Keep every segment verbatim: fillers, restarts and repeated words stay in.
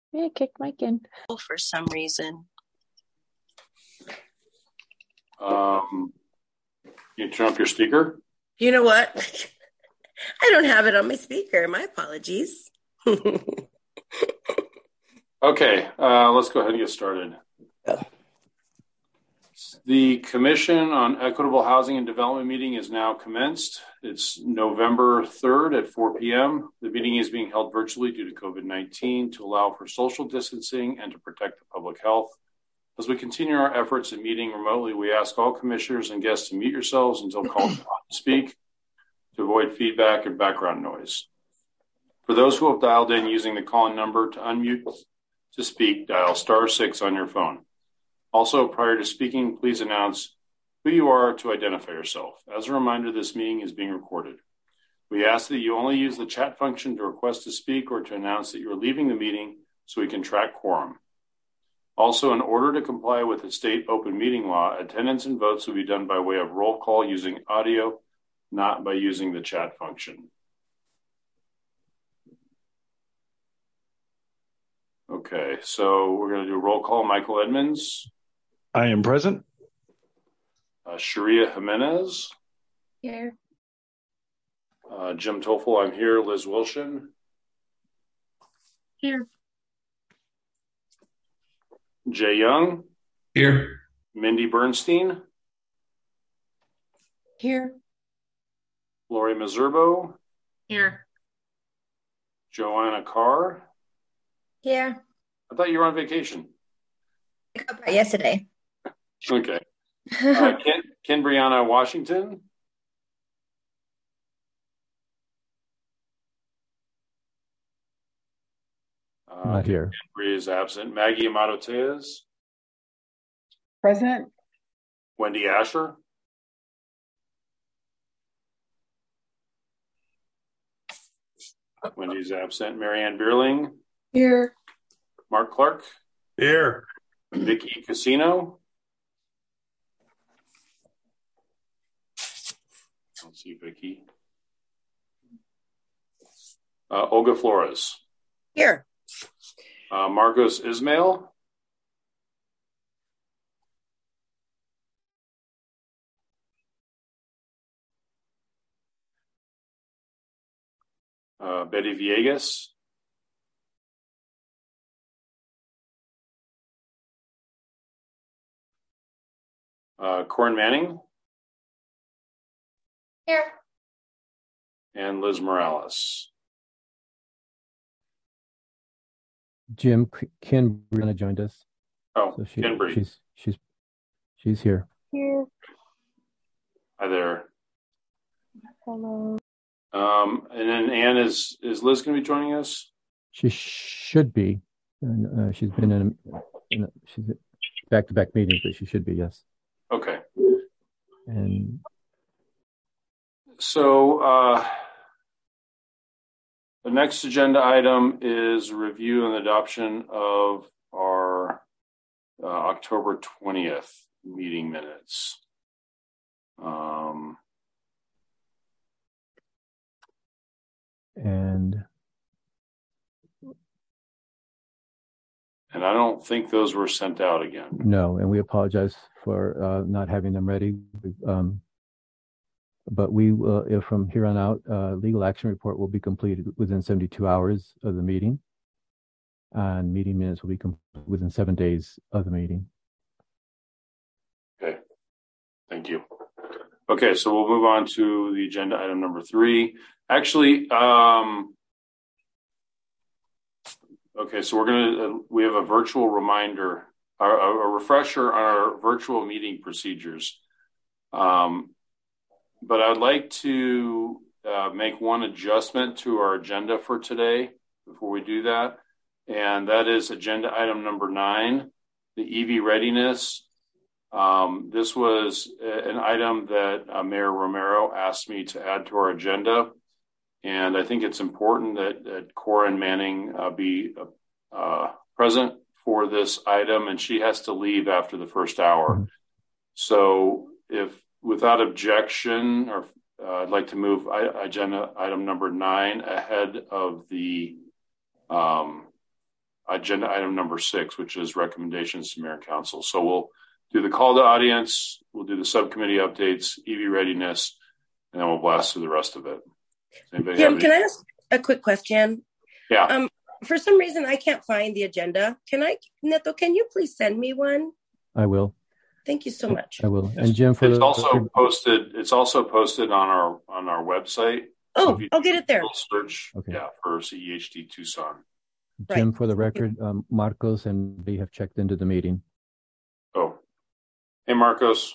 Yeah, kick Mike in. For some reason. Um, you turn up your speaker? You know what? I don't have it on my speaker. My apologies. Okay, uh, let's go ahead and get started. Oh. The Commission on Equitable Housing and Development meeting is now commenced. It's November third at four p.m. The meeting is being held virtually due to COVID nineteen to allow for social distancing and to protect the public health. As we continue our efforts in meeting remotely, we ask all commissioners and guests to mute yourselves until called upon to speak to avoid feedback and background noise. For those who have dialed in using the call-in number to unmute to speak, dial star six on your phone. Also, prior to speaking, please announce who you are to identify yourself. As a reminder, this meeting is being recorded. We ask that you only use the chat function to request to speak or to announce that you are leaving the meeting so we can track quorum. Also, in order to comply with the state open meeting law, attendance and votes will be done by way of roll call using audio, not by using the chat function. Okay, so we're going to do a roll call. Michael Edmonds. I am present. Uh, Sharia Jimenez. Here. Uh, Jim Toffel, I'm here. Liz Wilson. Here. Jay Young. Here. Mindy Bernstein. Here. Lori Mazurbo. Here. Joanna Carr. Here. I thought you were on vacation. I got back yesterday. Okay. Uh, Ken, Ken Brianna Washington. Uh, Not here. Ken Bria is absent. Maggie Amato Tejas. Present. Wendy Asher. Wendy's absent. Marianne Bierling. Here. Mark Clark. Here. Vicky Casino. I don't see Vicky. Uh, Olga Flores. Here. Uh, Marcos Ismail. Uh, Betty Villegas. Uh, Corin Manning. Here. And Liz Morales. Jim, Ken Brianna joined us. Oh, so she, Ken Bree. she's she's she's here. Here. Hi there. Hello. Um, and then Anne, is is Liz going to be joining us? She should be. And, uh, she's been in, a, in a, she's back-to-back meetings, but she should be, yes. Okay. And so uh, the next agenda item is review and adoption of our uh, October twentieth meeting minutes. Um, and and I don't think those were sent out again. No, and we apologize for uh, not having them ready. Um, but we, uh, if from here on out, uh, legal action report will be completed within seventy-two hours of the meeting, and meeting minutes will be completed within seven days of the meeting. Okay, thank you. Okay, so we'll move on to the agenda item number three. Actually, um, okay, so we're gonna, uh, we have a virtual reminder, a, a refresher on our virtual meeting procedures. Um, but I'd like to uh, make one adjustment to our agenda for today before we do that. And that is agenda item number nine, the E V readiness. Um, this was a, an item that uh, Mayor Romero asked me to add to our agenda. And I think it's important that, that Corin Manning uh, be uh, present for this item, and she has to leave after the first hour. Mm-hmm. So if without objection, or uh, I'd like to move I, agenda item number nine ahead of the um, agenda item number six, which is recommendations to Mayor and Council. So we'll do the call to audience, we'll do the subcommittee updates, E V readiness, and then we'll blast through the rest of it. Jim, can I ask a quick question? Yeah. Um, for some reason, I can't find the agenda. Can I, Neto, can you please send me one? I will. Thank you so much. I will. And Jim, for it's the, also for, posted. It's also posted on our on our website. Oh, so I'll get it there. Search, okay. yeah, for C E H D Tucson. Jim, right. for the record, um, Marcos and we have checked into the meeting. Oh, hey, Marcos.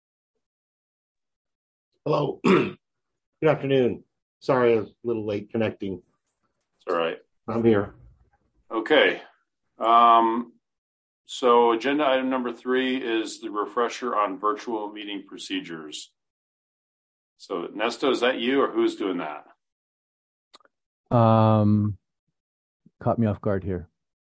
Hello. Good afternoon. Sorry, I was a little late connecting. It's all right. I'm here. Okay. Um, so agenda item number three is the refresher on virtual meeting procedures. So Nesto, is that you or who's doing that? Um, caught me off guard here.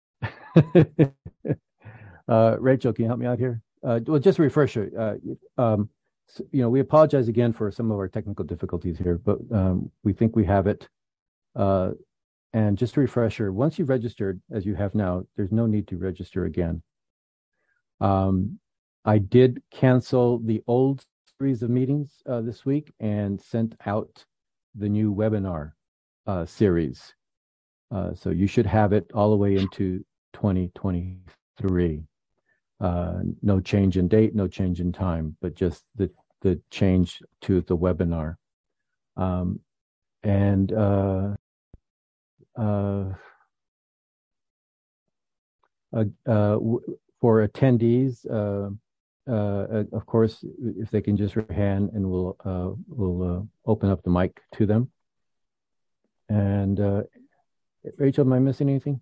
uh, Rachel, can you help me out here? Uh, well, just a refresher. Uh, um, so, you know, we apologize again for some of our technical difficulties here, but um, we think we have it. Uh, and just a refresher, once you've registered, as you have now, there's no need to register again. Um, I did cancel the old series of meetings uh, this week and sent out the new webinar uh, series. Uh, so you should have it all the way into twenty twenty-three. Uh, no change in date, no change in time, but just the, the change to the webinar. Um, and uh, uh, uh, uh, w- for attendees, uh, uh, of course, if they can just raise their hand and we'll, uh, we'll uh, open up the mic to them. And uh, Rachel, am I missing anything?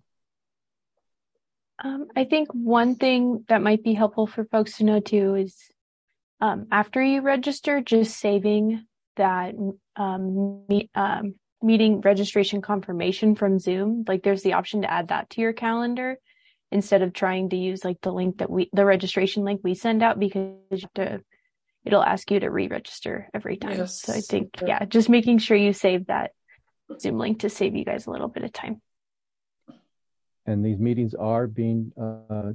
Um, I think one thing that might be helpful for folks to know too is um, after you register, just saving that um, meet, um, meeting registration confirmation from Zoom. Like there's the option to add that to your calendar instead of trying to use like the link that we, the registration link we send out, because you have to, it'll ask you to re-register every time. Yes. So I think, yeah, just making sure you save that Zoom link to save you guys a little bit of time. And these meetings are being uh,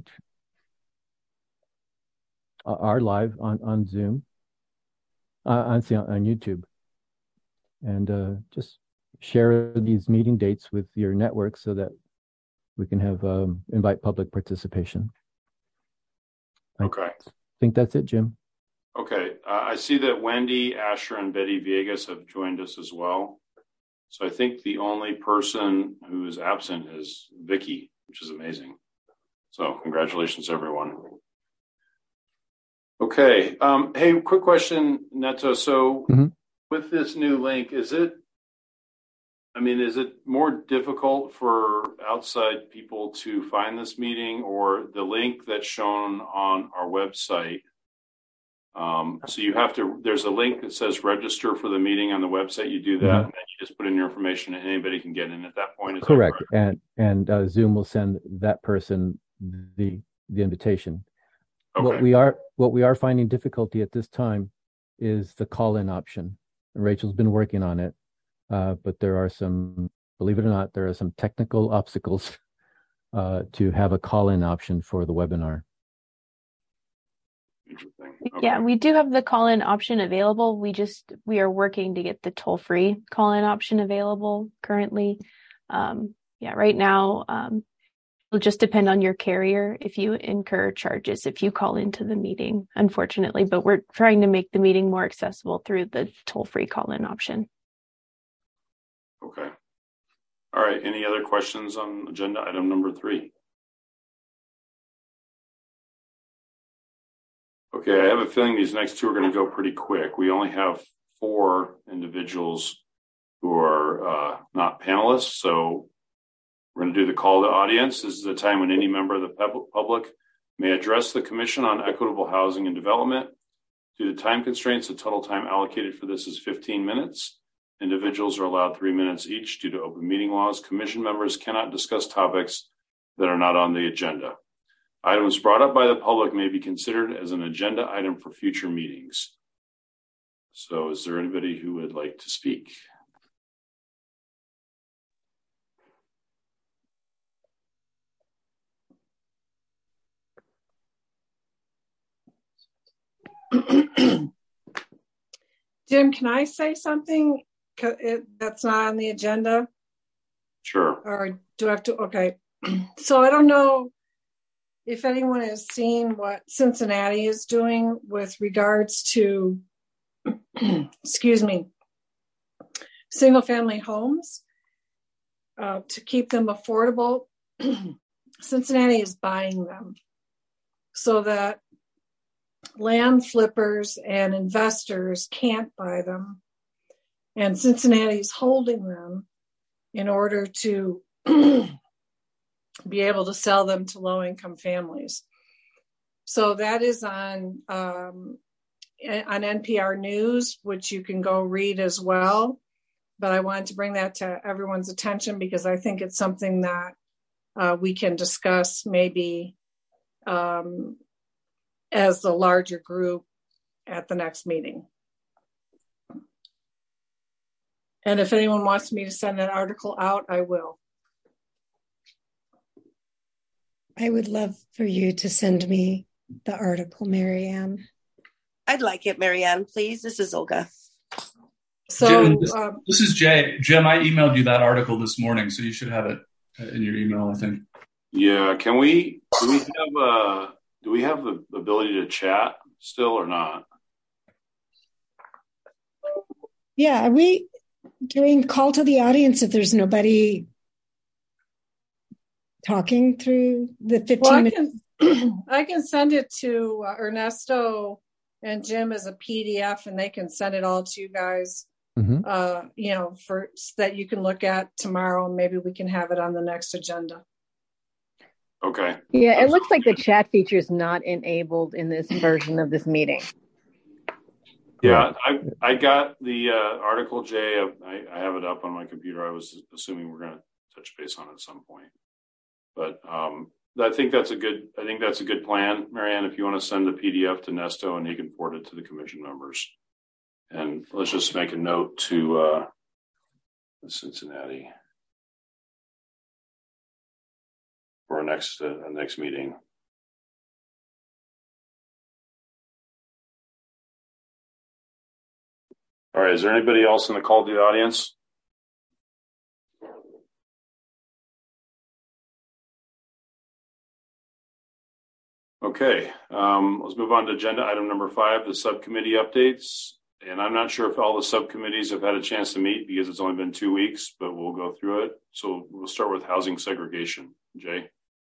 are live on on Zoom, uh, on on YouTube, and uh, just share these meeting dates with your network so that we can have um, invite public participation. Okay. I think that's it, Jim. Okay. Uh, I see that Wendy, Asher, and Betty Viegas have joined us as well. So I think the only person who is absent is Vicky, which is amazing. So congratulations, everyone. Okay. Um, hey, quick question, Neto. So mm-hmm. with this new link, is it, I mean, is it more difficult for outside people to find this meeting, or the link that's shown on our website? Um, so you have to, there's a link that says register for the meeting on the website. You do that, mm-hmm. and then you just put in your information and anybody can get in at that point. Is correct. That correct? And, and uh, Zoom will send that person the, the invitation. Okay. What we are, what we are finding difficulty at this time is the call-in option. Rachel's been working on it, uh, but there are some, believe it or not, there are some technical obstacles uh, to have a call-in option for the webinar. Interesting. Okay. Okay. Yeah, we do have the call-in option available. We just, we are working to get the toll-free call-in option available currently. Um, yeah, right now, um, it'll just depend on your carrier if you incur charges if you call into the meeting, unfortunately, but we're trying to make the meeting more accessible through the toll-free call-in option. Okay. All right. Any other questions on agenda item number three? Okay, I have a feeling these next two are going to go pretty quick. We only have four individuals who are uh, not panelists, so we're going to do the call to audience. This is the time when any member of the public may address the Commission on Equitable Housing and Development. Due to time constraints, the total time allocated for this is fifteen minutes. Individuals are allowed three minutes each due to open meeting laws. Commission members cannot discuss topics that are not on the agenda. Items brought up by the public may be considered as an agenda item for future meetings. So is there anybody who would like to speak? Jim, can I say something that's not on the agenda? Sure. Or do I have to? Okay. So I don't know if anyone has seen what Cincinnati is doing with regards to, excuse me, single family homes uh, to keep them affordable. Cincinnati is buying them so that land flippers and investors can't buy them. And Cincinnati is holding them in order to be able to sell them to low-income families. So that is on um, on N P R News, which you can go read as well. But I wanted to bring that to everyone's attention because I think it's something that uh, we can discuss maybe um, as a larger group at the next meeting. And if anyone wants me to send that article out, I will. I would love for you to send me the article, Marianne. I'd like it, Marianne, please. This is Olga. So Jim, this, um, this is Jay. Jim, I emailed you that article this morning, so you should have it in your email, I think. Yeah. Can we, do we have, uh, do we have the ability to chat still or not? Yeah, are we doing call to the audience if there's nobody talking through the fifteen well, I minutes? can, I can send it to uh, Ernesto and Jim as a P D F, and they can send it all to you guys, mm-hmm. uh, you know, for so that you can look at tomorrow, and maybe we can have it on the next agenda. Okay. Yeah, it looks like the chat feature is not enabled in this version of this meeting. Yeah, I I got the uh, article, Jay. I, I have it up on my computer. I was assuming we're going to touch base on it at some point. But um, I think that's a good. I think that's a good plan, Marianne. If you want to send the P D F to Nesto and he can forward it to the commission members, and let's just make a note to uh, Cincinnati for our next uh, next meeting. All right. Is there anybody else in the call to the audience? Okay, um, let's move on to agenda item number five, the subcommittee updates. And I'm not sure if all the subcommittees have had a chance to meet because it's only been two weeks, but we'll go through it. So we'll start with housing segregation. Jay?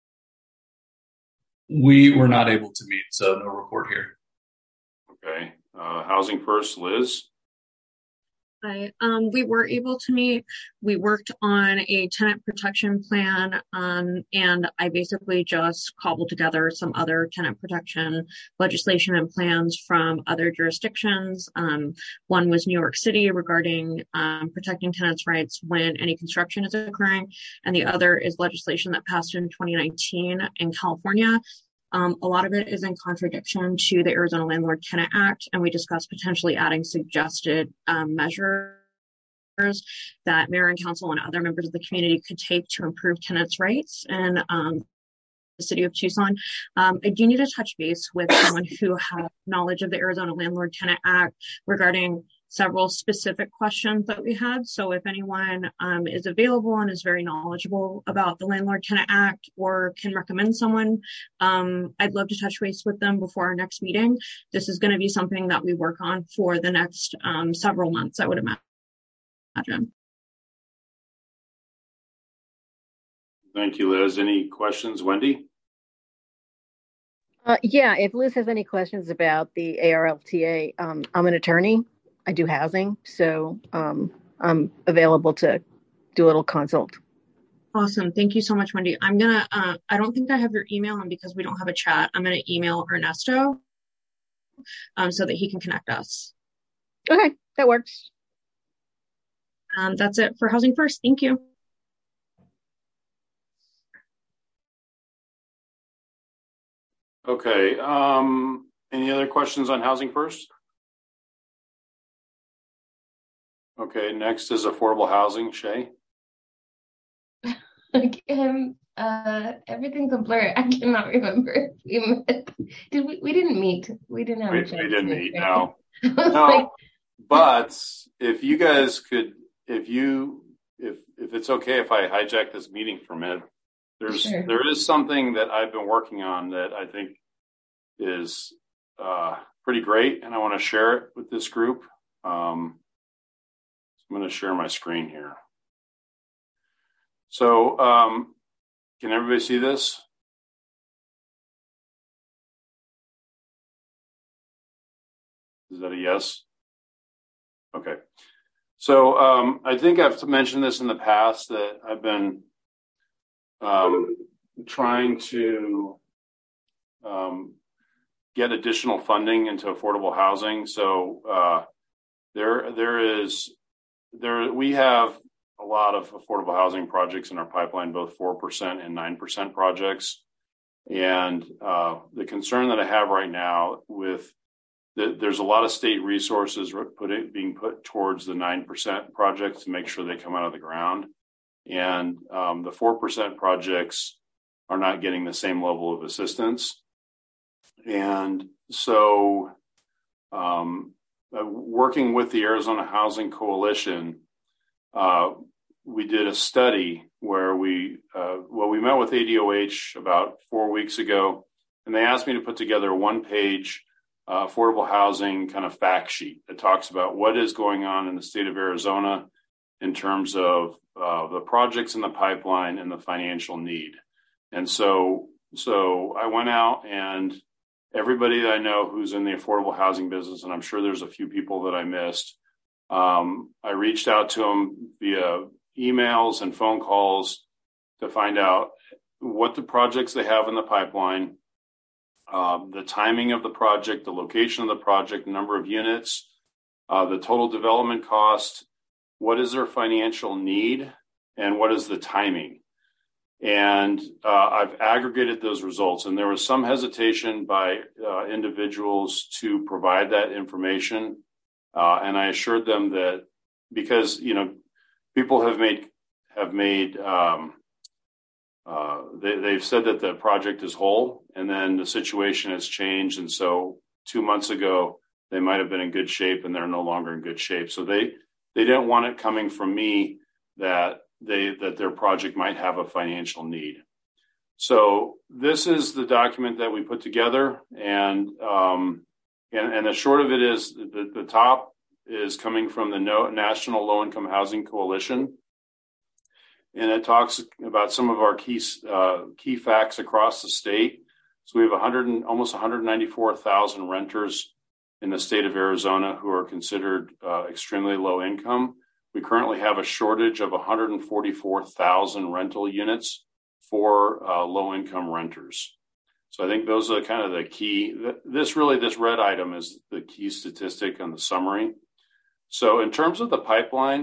We were not able to meet, so no report here. Okay, uh, housing first, Liz? Hi. Um, we were able to meet. We worked on a tenant protection plan, um, and I basically just cobbled together some other tenant protection legislation and plans from other jurisdictions. Um, one was New York City regarding um, protecting tenants' rights when any construction is occurring, and the other is legislation that passed in twenty nineteen in California. Um, a lot of it is in contradiction to the Arizona Landlord Tenant Act, and we discussed potentially adding suggested um, measures that mayor and council and other members of the community could take to improve tenants' rights in um, the city of Tucson. Um, I do need to touch base with someone who has knowledge of the Arizona Landlord Tenant Act regarding several specific questions that we had. So if anyone um, is available and is very knowledgeable about the Landlord Tenant Act or can recommend someone, um, I'd love to touch base with them before our next meeting. This is going to be something that we work on for the next um, several months, I would imagine. Thank you, Liz. Any questions, Wendy? Uh, yeah, if Liz has any questions about the A R L T A, um, I'm an attorney. I do housing, so um, I'm available to do a little consult. Awesome. Thank you so much, Wendy. I'm going to, uh, I don't think I have your email, and because we don't have a chat, I'm going to email Ernesto um, so that he can connect us. Okay, that works. Um, that's it for Housing First. Thank you. Okay. Um, any other questions on Housing First? Okay, next is affordable housing. Shay? um, Uh, everything's a blur. I cannot remember if we met. Did we? We didn't meet. We didn't have We, a chance. we didn't to meet, right? no. I was No, like, but if you guys could, if you, if if it's okay if I hijack this meeting for a minute, there's Sure. there is something that I've been working on that I think is uh, pretty great, and I want to share it with this group. Um, I'm going to share my screen here. So, um, can everybody see this? Is that a yes? Okay. So um, I think I've mentioned this in the past that I've been um, trying to um, get additional funding into affordable housing. So uh, there, there is, there we have a lot of affordable housing projects in our pipeline, both four percent and nine percent projects. And uh, the concern that I have right now with there's a lot of state resources put it, being put towards the nine percent projects to make sure they come out of the ground. And um, the four percent projects are not getting the same level of assistance. And so um, uh, working with the Arizona Housing Coalition, uh, we did a study where we, uh, well, we met with A D O H about four weeks ago, and they asked me to put together a one-page Uh, affordable housing kind of fact sheet that talks about what is going on in the state of Arizona in terms of uh, the projects in the pipeline and the financial need. And so, so I went out and everybody that I know who's in the affordable housing business, and I'm sure there's a few people that I missed, um, I reached out to them via emails and phone calls to find out what the projects they have in the pipeline, Uh, the timing of the project, the location of the project, the number of units, uh, the total development cost, what is their financial need, and what is the timing. And uh, I've aggregated those results, and there was some hesitation by uh, individuals to provide that information. Uh, and I assured them that because, you know, people have made, have made, um, Uh, they, they've said that the project is whole, and then the situation has changed. And so two months ago, they might have been in good shape, and they're no longer in good shape. So they, they didn't want it coming from me that they, that their project might have a financial need. So this is the document that we put together. And, um, and, and the short of it is that the top is coming from the no, National Low Income Housing Coalition. And it talks about some of our key uh, key facts across the state. So we have one hundred and almost one hundred ninety-four thousand renters in the state of Arizona who are considered uh, extremely low income. We currently have a shortage of one hundred forty-four thousand rental units for uh, low income renters. So I think those are kind of the key. This really, this red item is the key statistic on the summary. So in terms of the pipeline,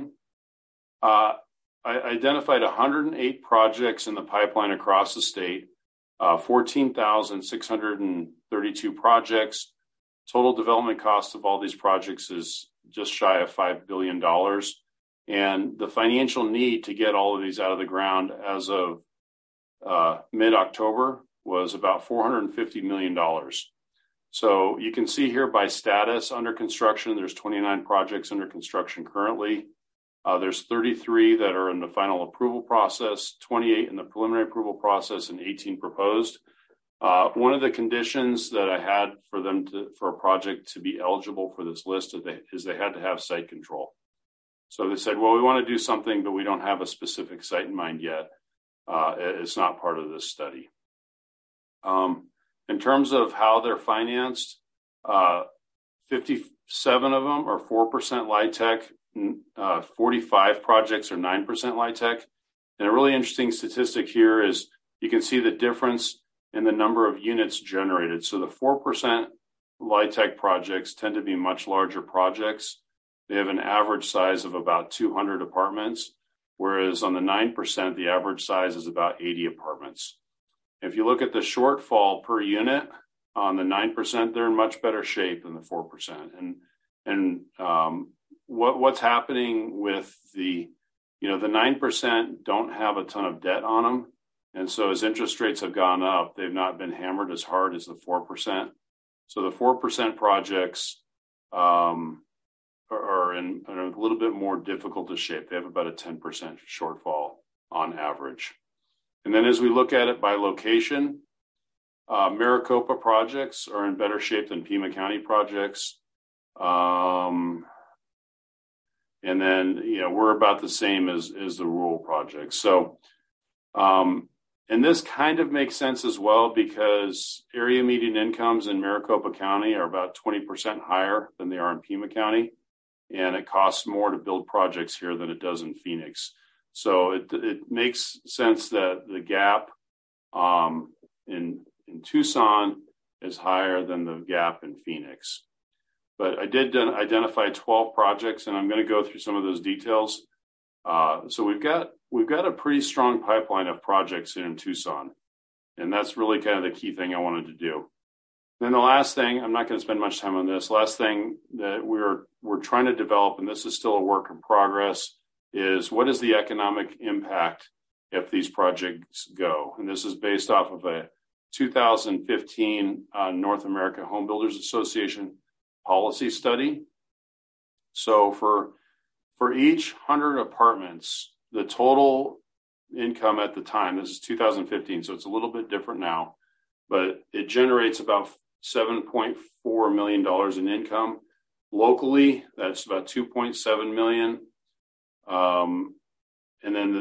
uh, I identified one hundred eight projects in the pipeline across the state, uh, fourteen thousand six hundred thirty-two projects. Total development cost of all these projects is just shy of five billion dollars. And the financial need to get all of these out of the ground as of uh, mid-October was about four hundred fifty million dollars. So you can see here by status under construction, there's twenty-nine projects under construction currently. Uh, there's thirty-three that are in the final approval process, twenty-eight in the preliminary approval process, and eighteen proposed. Uh, one of the conditions that I had for them to, for a project to be eligible for this list is they, is they had to have site control. So they said, well, we want to do something, but we don't have a specific site in mind yet. Uh, it's not part of this study. Um, in terms of how they're financed, uh, fifty-seven of them are four percent LIHTC. Uh, forty-five projects are nine percent LIHTC. And a really interesting statistic here is you can see the difference in the number of units generated. So the four percent LIHTC projects tend to be much larger projects. They have an average size of about two hundred apartments, whereas on the nine percent, the average size is about eighty apartments. If you look at the shortfall per unit on the nine percent, they're in much better shape than the four percent. And, and, um, What what's happening with the, you know, the nine percent don't have a ton of debt on them. And so as interest rates have gone up, they've not been hammered as hard as the four percent. So the four percent projects um, are, are, in, are a little bit more difficult to shape. They have about a ten percent shortfall on average. And then as we look at it by location, uh, Maricopa projects are in better shape than Pima County projects. Um, and then, you know, we're about the same as, as the rural projects. So, um, and this kind of makes sense as well because area median incomes in Maricopa County are about twenty percent higher than they are in Pima County. And it costs more to build projects here than it does in Phoenix. So it, it makes sense that the gap um, in, in Tucson is higher than the gap in Phoenix. But I did identify twelve projects, and I'm going to go through some of those details. Uh, so we've got we've got a pretty strong pipeline of projects here in Tucson, and that's really kind of the key thing I wanted to do. Then the last thing, I'm not going to spend much time on this. Last thing that we're we're trying to develop, and this is still a work in progress, is what is the economic impact if these projects go? And this is based off of a two thousand fifteen uh, North America Home Builders Association policy study. So for for each one hundred apartments, the total income at the time, this is two thousand fifteen, so it's a little bit different now, but it generates about seven point four million dollars in income. Locally, that's about two point seven million dollars. Um, and then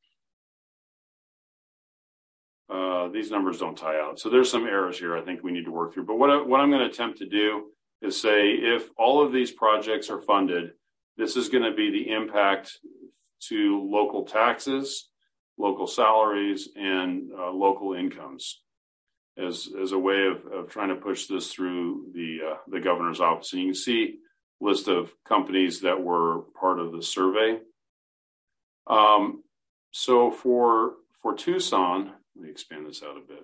the, uh, these numbers don't tie out. So there's some errors here I think we need to work through. But what, I, what I'm going to attempt to do is say if all of these projects are funded, this is going to be the impact to local taxes, local salaries, and uh, local incomes as, as a way of, of trying to push this through the, uh, the governor's office. And you can see a list of companies that were part of the survey. Um, so for, for Tucson, let me expand this out a bit.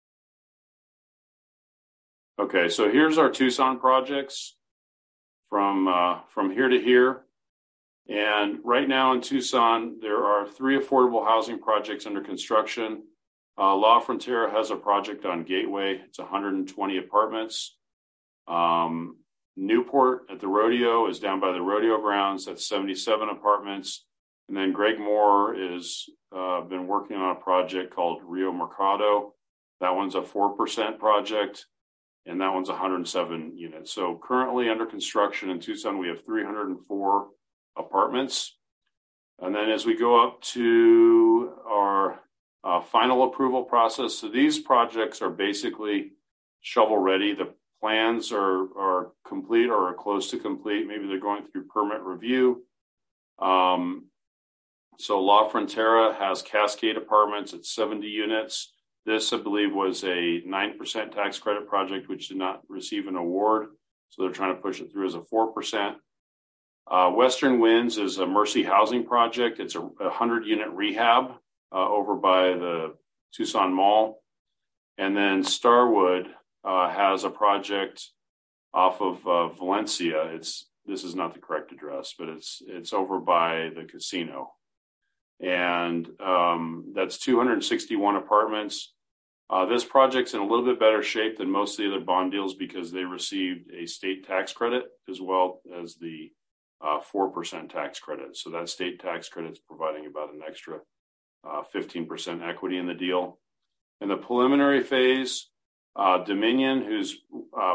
Okay, so here's our Tucson projects from uh, from here to here. And right now in Tucson, there are three affordable housing projects under construction. Uh, La Frontera has a project on Gateway. It's one hundred twenty apartments. Um, Newport at the rodeo is down by the rodeo grounds. That's seventy-seven apartments. And then Greg Moore is uh, been working on a project called Rio Mercado. That one's a four percent project. And that one's one hundred seven units. So currently under construction in Tucson, we have three hundred four apartments. And then as we go up to our uh, final approval process, so these projects are basically shovel ready. The plans are, are complete or are close to complete. Maybe they're going through permit review. Um, so La Frontera has Cascade Apartments at seventy units. This, I believe, was a nine percent tax credit project, which did not receive an award. So they're trying to push it through as a four percent. Uh, Western Winds is a Mercy housing project. It's a one hundred unit rehab uh, over by the Tucson Mall. And then Starwood uh, has a project off of uh, Valencia. It's this is not the correct address, but it's it's over by the casino. And um, that's two hundred sixty-one apartments. Uh, this project's in a little bit better shape than most of the other bond deals because they received a state tax credit as well as the uh, four percent tax credit. So that state tax credit is providing about an extra uh, fifteen percent equity in the deal. In the preliminary phase, uh, Dominion, who's uh,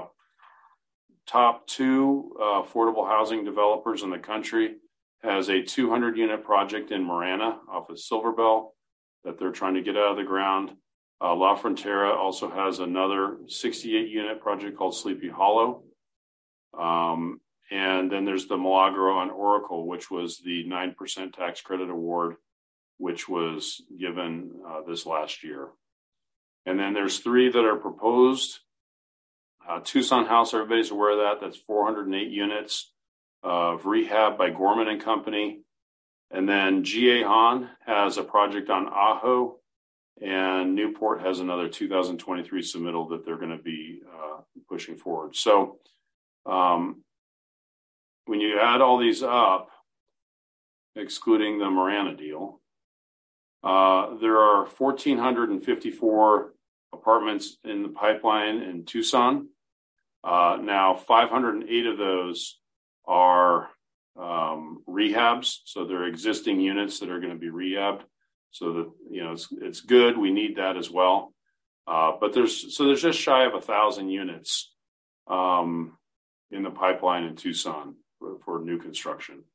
top two uh, affordable housing developers in the country, has a two hundred unit project in Marana off of Silverbell that they're trying to get out of the ground. Uh, La Frontera also has another sixty-eight unit project called Sleepy Hollow. Um, and then there's the Milagro on Oracle, which was the nine percent tax credit award, which was given uh, this last year. And then there's three that are proposed. Uh, Tucson House, everybody's aware of that. That's four hundred eight units of rehab by Gorman and Company. And then G A Han has a project on Ajo, and Newport has another two thousand twenty-three submittal that they're going to be uh, pushing forward. So um, when you add all these up, excluding the Marana deal, Uh, there are one thousand four hundred fifty-four apartments in the pipeline in Tucson. Uh, now, five hundred eight of those are um, rehabs. So they're existing units that are going to be rehabbed. So that, you know, it's, it's good. We need that as well. Uh, but there's, so there's just shy of a thousand units um, in the pipeline in Tucson for, for new construction.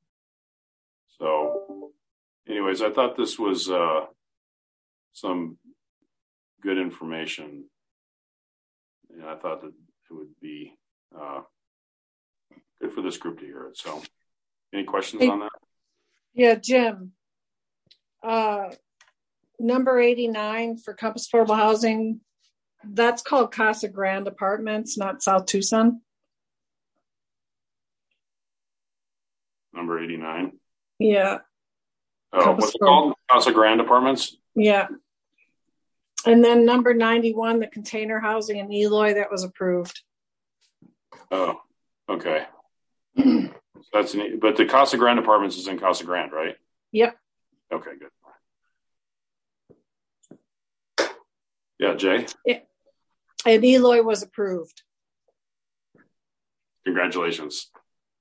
So anyways, I thought this was uh, some good information. And I thought that it would be uh, good for this group to hear it. So any questions hey, on that? Yeah, Jim. Uh, number eighty-nine for Compass Affordable Housing, that's called Casa Grande Apartments, not South Tucson. Number eighty-nine? Yeah. Oh, Compass what's it called? Casa Grande Apartments? Yeah. And then number ninety-one, the container housing in Eloy, that was approved. Oh, okay. So that's an, but the Casa Grande Apartments is in Casa Grande, right? Yep. Okay, good. Yeah, Jay? Yeah. And Eloy was approved. Congratulations.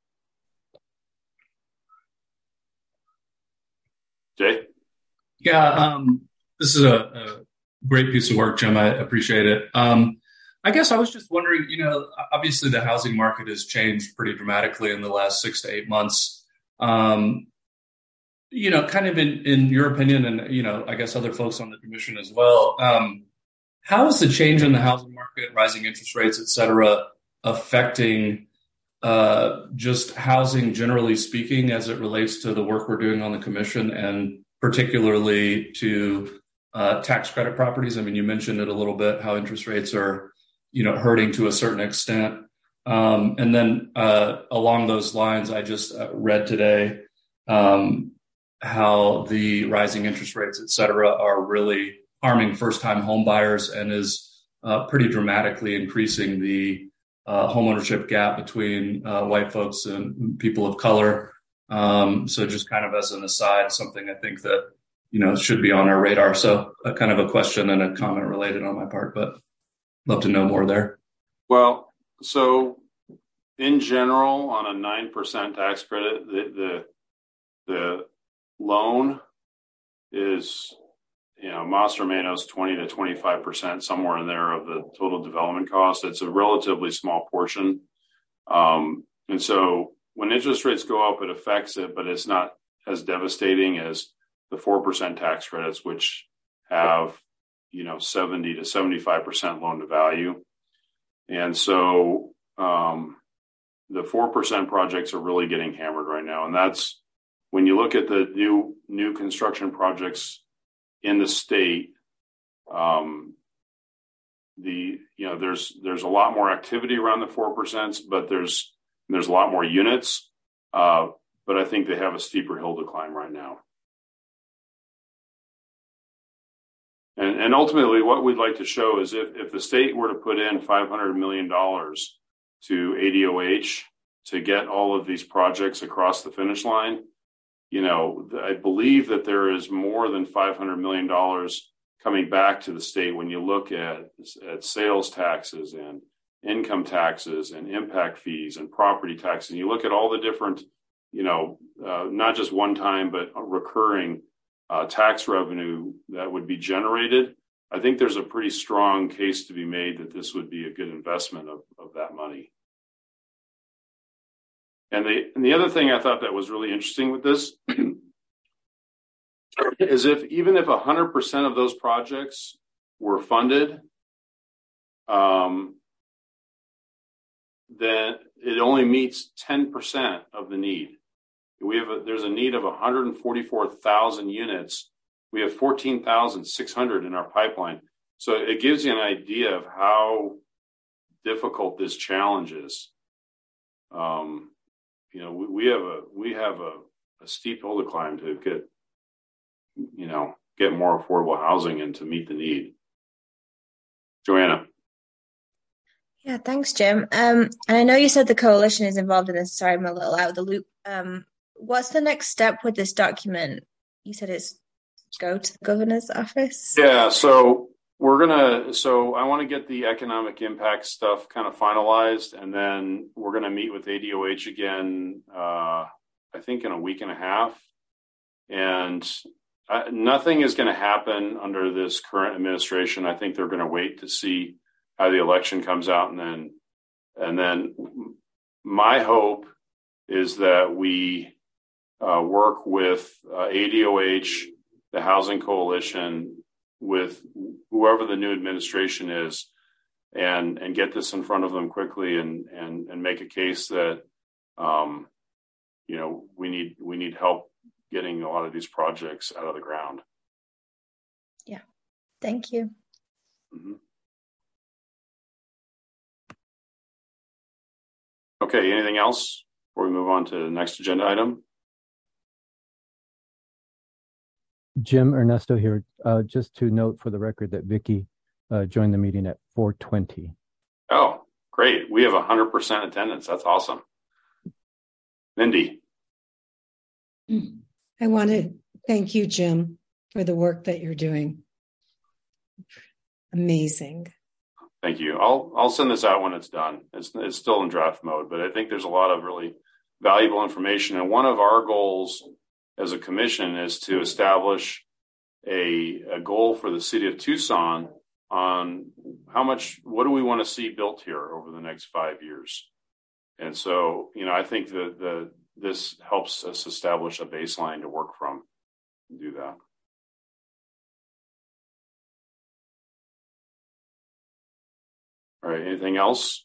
Jay? Yeah, um, this is a, a great piece of work, Jim. I appreciate it. Um, I guess I was just wondering, you know, obviously the housing market has changed pretty dramatically in the last six to eight months. Um, you know, kind of in, in your opinion, and, you know, I guess other folks on the commission as well, um, how is the change in the housing market, rising interest rates, et cetera, affecting uh, just housing generally speaking as it relates to the work we're doing on the commission and particularly to uh, tax credit properties? I mean, you mentioned it a little bit, how interest rates are, you know, hurting to a certain extent. Um, and then uh, along those lines, I just uh, read today um, how the rising interest rates, et cetera, are really harming first-time home buyers and is uh, pretty dramatically increasing the uh, homeownership gap between uh, white folks and people of color. Um, so just kind of as an aside, something I think that, you know, should be on our radar. So a kind of a question and a comment related on my part, but love to know more there. Well, so in general, on a nine percent tax credit, the, the, the loan is, you know, Mas Menos twenty to twenty-five percent, somewhere in there, of the total development cost. It's a relatively small portion. Um, and so when interest rates go up, it affects it, but it's not as devastating as the four percent tax credits, which have, you know, seventy to seventy-five percent loan to value. And so um, the four percent projects are really getting hammered right now. And that's when you look at the new new construction projects in the state, um, the, you know, there's, there's a lot more activity around the four percent, but there's, there's a lot more units. Uh, but I think they have a steeper hill to climb right now. And, and ultimately what we'd like to show is if, if the state were to put in five hundred million dollars to A D O H to get all of these projects across the finish line, you know, I believe that there is more than five hundred million dollars coming back to the state when you look at, at sales taxes and income taxes and impact fees and property taxes. And you look at all the different, you know, uh, not just one time, but recurring uh, tax revenue that would be generated. I think there's a pretty strong case to be made that this would be a good investment of, of that money. And the, and the other thing I thought that was really interesting with this is if even if one hundred percent of those projects were funded, um, then it only meets ten percent of the need. We have a, there's a need of one hundred forty-four thousand units. We have fourteen thousand six hundred in our pipeline. So it gives you an idea of how difficult this challenge is. Um, you know, we, we have a we have a, a steep hill to climb to get, you know, get more affordable housing and to meet the need. Joanna. Yeah, thanks, Jim. Um, and I know you said the coalition is involved in this. Sorry, I'm a little out of the loop. Um, what's the next step with this document? You said it's go to the governor's office? Yeah, so we're gonna, so I want to get the economic impact stuff kind of finalized, and then we're gonna meet with A D O H again, uh, I think in a week and a half. And I, nothing is going to happen under this current administration. I think they're going to wait to see how the election comes out, and then, and then my hope is that we uh, work with uh, A D O H, the Housing Coalition, with whoever the new administration is, and and get this in front of them quickly, and and and make a case that um, you know we need we need help getting a lot of these projects out of the ground. Yeah, thank you. Mm-hmm. Okay, anything else before we move on to the next agenda item? Jim Ernesto here. Uh, just to note for the record that Vicky uh, joined the meeting at four twenty. Oh, great. We have one hundred percent attendance. That's awesome. Mindy. I want to thank you, Jim, for the work that you're doing. Amazing. Thank you. I'll I'll send this out when it's done. It's it's still in draft mode, but I think there's a lot of really valuable information. And one of our goals as a commission is to establish a, a goal for the city of Tucson on how much, what do we want to see built here over the next five years? And so, you know, I think that the this helps us establish a baseline to work from and do that. All right, anything else?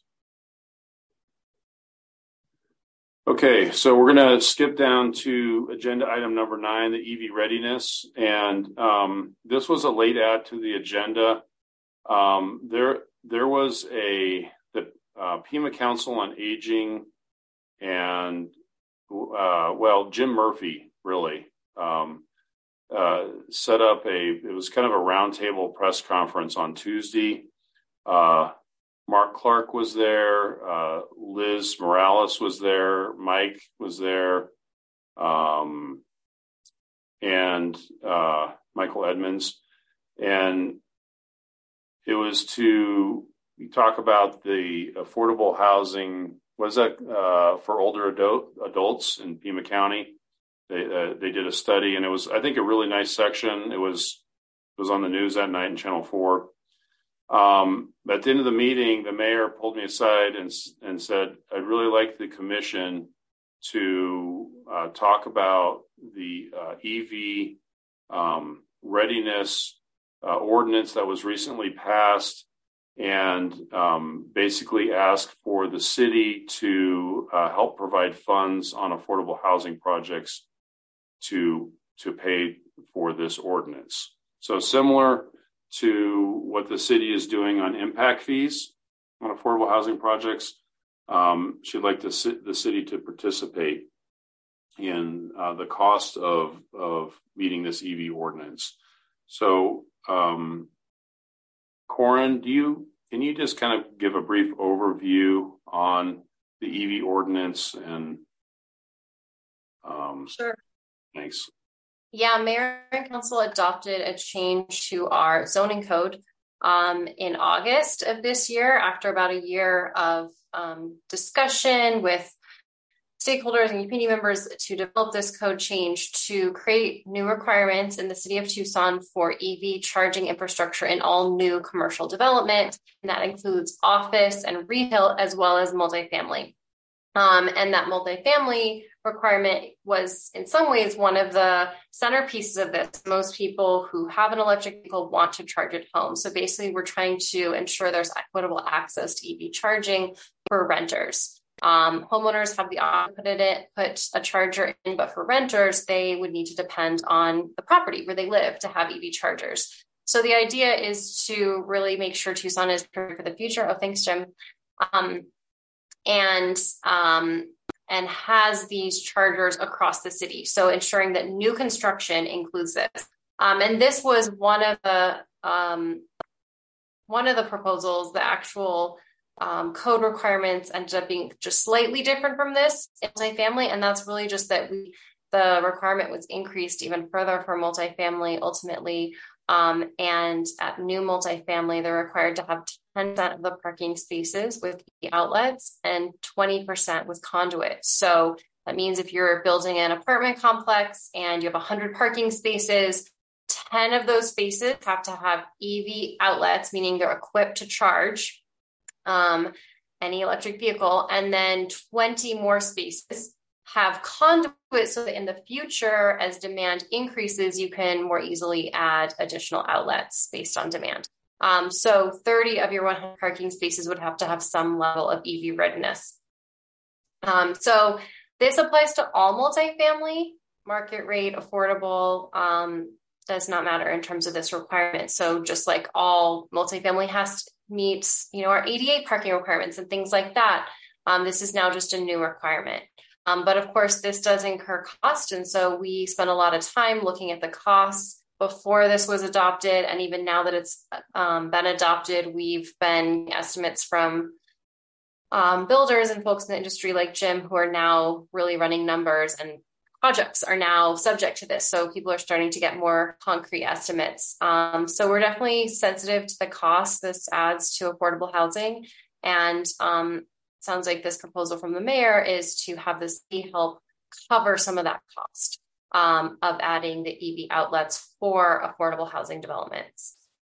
Okay, so we're going to skip down to agenda item number nine, the E V readiness. And um, this was a late add to the agenda. Um, there, there was a, the uh, Pima Council on Aging and, uh, well, Jim Murphy, really, um, uh, set up a, it was kind of a roundtable press conference on Tuesday. Uh, Mark Clark was there, uh, Liz Morales was there, Mike was there, um, and uh, Michael Edmonds. And it was to talk about the affordable housing, what is that, uh, for older adult, adults in Pima County. They uh, they did a study, and it was, I think, a really nice section. It was, it was on the news that night in Channel four. Um, at the end of the meeting, the mayor pulled me aside and, and said, I'd really like the commission to uh, talk about the uh, E V um, readiness uh, ordinance that was recently passed, and um, basically ask for the city to uh, help provide funds on affordable housing projects to, to pay for this ordinance. So similar to what the city is doing on impact fees on affordable housing projects, um, she'd like the, the city to participate in uh, the cost of, of meeting this E V ordinance. So, um, Corin, do you, can you just kind of give a brief overview on the E V ordinance? And um, sure. Thanks. Yeah, Mayor and Council adopted a change to our zoning code um, in August of this year, after about a year of um, discussion with stakeholders and community members to develop this code change to create new requirements in the city of Tucson for E V charging infrastructure in all new commercial development. And that includes office and retail, as well as multifamily. Um, and that multifamily requirement was in some ways one of the centerpieces of this. Most people who have an electric vehicle want to charge at home. So basically we're trying to ensure there's equitable access to E V charging for renters. Um, homeowners have the option to put, it, put a charger in, but for renters, they would need to depend on the property where they live to have E V chargers. So the idea is to really make sure Tucson is prepared for the future. Oh, thanks, Jim. Um, and um, and has these chargers across the city. So ensuring that new construction includes this. Um, and this was one of the um, one of the proposals. The actual um, code requirements ended up being just slightly different from this in multifamily, and that's really just that we the requirement was increased even further for multifamily ultimately. Um, and at new multifamily, they're required to have ten percent of the parking spaces with E V outlets and twenty percent with conduit. So that means if you're building an apartment complex and you have one hundred parking spaces, ten of those spaces have to have E V outlets, meaning they're equipped to charge um, any electric vehicle, and then twenty more spaces have conduit so that in the future, as demand increases, you can more easily add additional outlets based on demand. Um, so thirty of your one hundred parking spaces would have to have some level of E V readiness. Um, so this applies to all multifamily, market rate, affordable, um, does not matter in terms of this requirement. So just like all multifamily has to meet, you know, our A D A parking requirements and things like that, um, this is now just a new requirement. Um, but of course, this does incur cost. And so we spent a lot of time looking at the costs before this was adopted. And even now that it's um, been adopted, we've been estimates from um, builders and folks in the industry like Jim, who are now really running numbers, and projects are now subject to this. So people are starting to get more concrete estimates. Um, so we're definitely sensitive to the cost this adds to affordable housing. And um, sounds like this proposal from the mayor is to have the city help cover some of that cost um, of adding the E V outlets for affordable housing developments.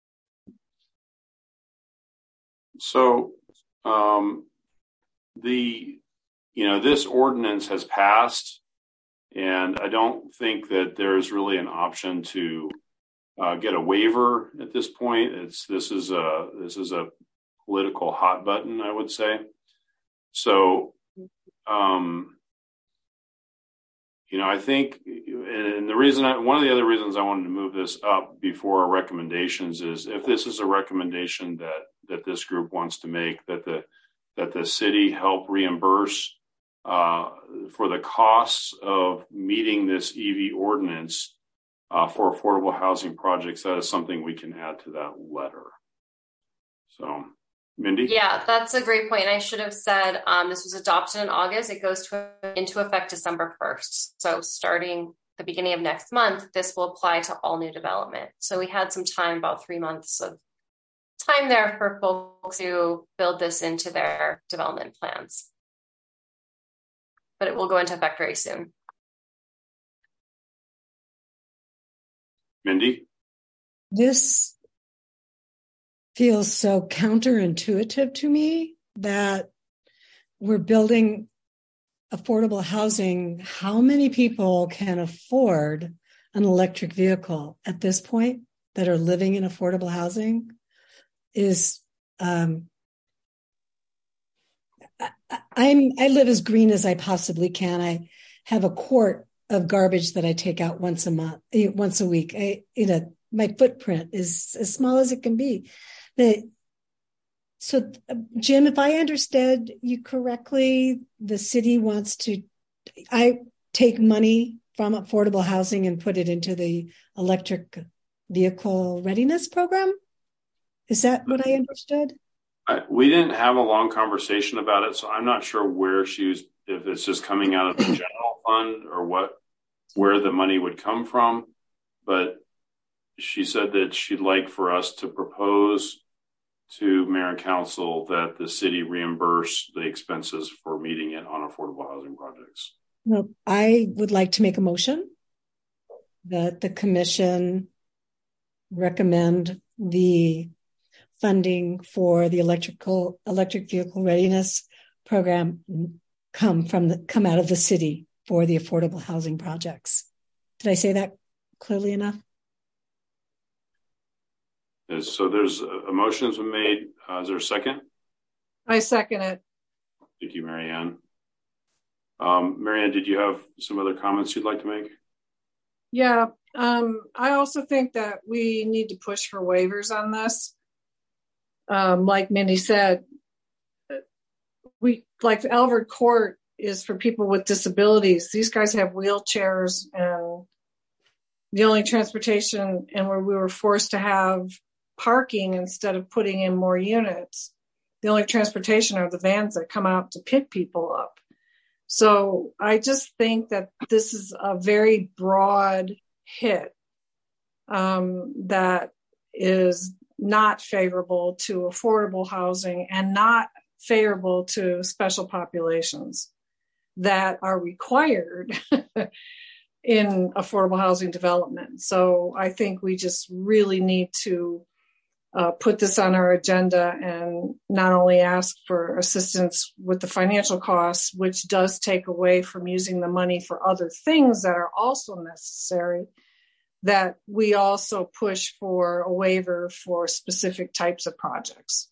So um, the, you know, this ordinance has passed, and I don't think that there's really an option to uh, get a waiver at this point. It's this is a this is a political hot button, I would say. So, um, you know, I think, and the reason, I, one of the other reasons I wanted to move this up before our recommendations is if this is a recommendation that that this group wants to make, that the that the city help reimburse uh, for the costs of meeting this E V ordinance uh, for affordable housing projects, that is something we can add to that letter. So. Mindy? Yeah, that's a great point. I should have said um, this was adopted in August. It goes to, into effect December first. So starting the beginning of next month, this will apply to all new development. So we had some time, about three months of time there for folks to build this into their development plans. But it will go into effect very soon. Mindy? This feels so counterintuitive to me that we're building affordable housing. How many people can afford an electric vehicle at this point that are living in affordable housing is, um, I, I'm, I live as green as I possibly can. I have a quart of garbage that I take out once a month, once a week. I, you know, my footprint is as small as it can be. The, so, Jim, if I understood you correctly, the city wants to, I take money from affordable housing and put it into the electric vehicle readiness program? Is that what I understood? I, we didn't have a long conversation about it, so I'm not sure where she was, if it's just coming out of the general fund or what, where the money would come from. But she said that she'd like for us to propose to mayor and council that the city reimburse the expenses for meeting it on affordable housing projects. Well, I would like to make a motion that the commission recommend the funding for the electrical electric vehicle readiness program come from the come out of the city for the affordable housing projects. Did I say that clearly enough? So there's a motion has been made. Uh, is there a second? I second it. Thank you, Marianne. Um, Marianne, did you have some other comments you'd like to make? Yeah, um, I also think that we need to push for waivers on this. Um, like Mindy said, we like the Alvord Court is for people with disabilities. These guys have wheelchairs, and the only transportation, and where we were forced to have parking instead of putting in more units. The only transportation are the vans that come out to pick people up. So I just think that this is a very broad hit um, that is not favorable to affordable housing and not favorable to special populations that are required in affordable housing development. So I think we just really need to uh, put this on our agenda and not only ask for assistance with the financial costs, which does take away from using the money for other things that are also necessary, that we also push for a waiver for specific types of projects.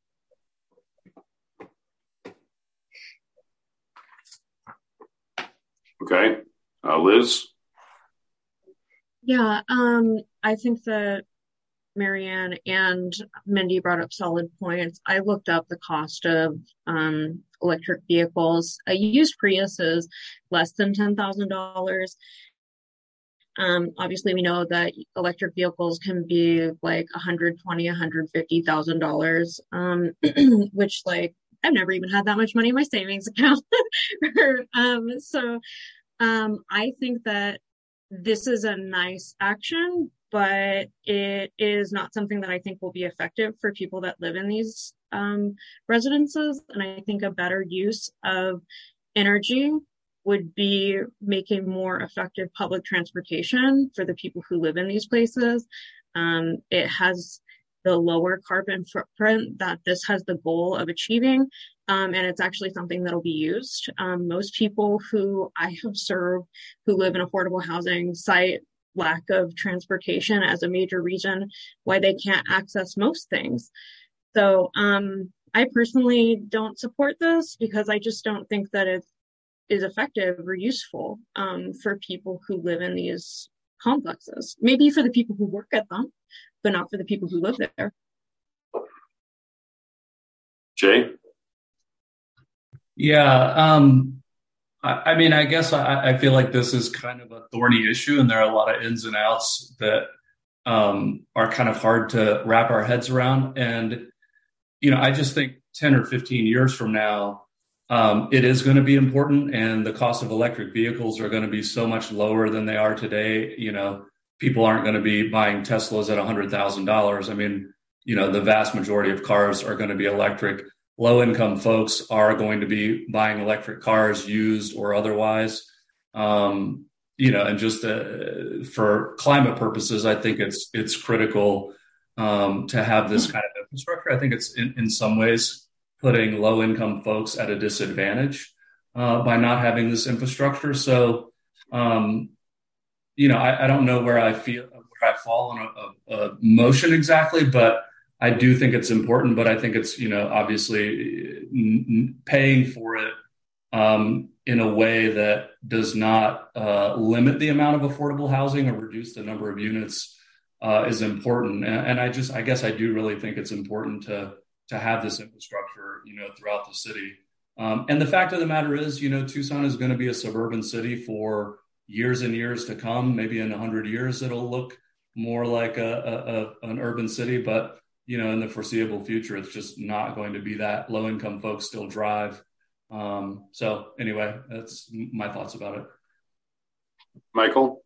Okay. Uh, Liz? Yeah, um, I think that Marianne and Mindy brought up solid points. I looked up the cost of um, electric vehicles. A used Prius is less than ten thousand dollars. Um, obviously, we know that electric vehicles can be like one hundred twenty thousand dollars, one hundred fifty thousand dollars, um, which, like, I've never even had that much money in my savings account. um, so um, I think that this is a nice action, but it is not something that I think will be effective for people that live in these um, residences. And I think a better use of energy would be making more effective public transportation for the people who live in these places. Um, it has the lower carbon footprint that this has the goal of achieving. Um, and it's actually something that'll be used. Um, most people who I have served who live in affordable housing cite lack of transportation as a major reason why they can't access most things. So um, I personally don't support this because I just don't think that it is effective or useful um, for people who live in these complexes. Maybe for the people who work at them, but not for the people who live there. Jay? Yeah, um, I, I mean, I guess I, I feel like this is kind of a thorny issue, and there are a lot of ins and outs that um, are kind of hard to wrap our heads around. And, you know, I just think ten or fifteen years from now, um, it is going to be important, and the cost of electric vehicles are going to be so much lower than they are today. You know, people aren't going to be buying Teslas at one hundred thousand dollars. I mean, you know, the vast majority of cars are going to be electric. Low-income folks are going to be buying electric cars, used or otherwise. Um, you know, and just uh, for climate purposes, I think it's it's critical um, to have this kind of infrastructure. I think it's in, in some ways putting low-income folks at a disadvantage uh, by not having this infrastructure. So, um, you know, I, I don't know where I feel where I fall on a, a, a motion exactly, but I do think it's important, but I think it's, you know, obviously n- n- paying for it um, in a way that does not uh, limit the amount of affordable housing or reduce the number of units uh, is important. And, and I just, I guess I do really think it's important to to have this infrastructure, you know, throughout the city. Um, and the fact of the matter is, you know, Tucson is going to be a suburban city for years and years to come. Maybe in a hundred years, it'll look more like a, a, a an urban city, but you know, in the foreseeable future, it's just not going to be that. Low income folks still drive. Um, so anyway, that's my thoughts about it. Michael?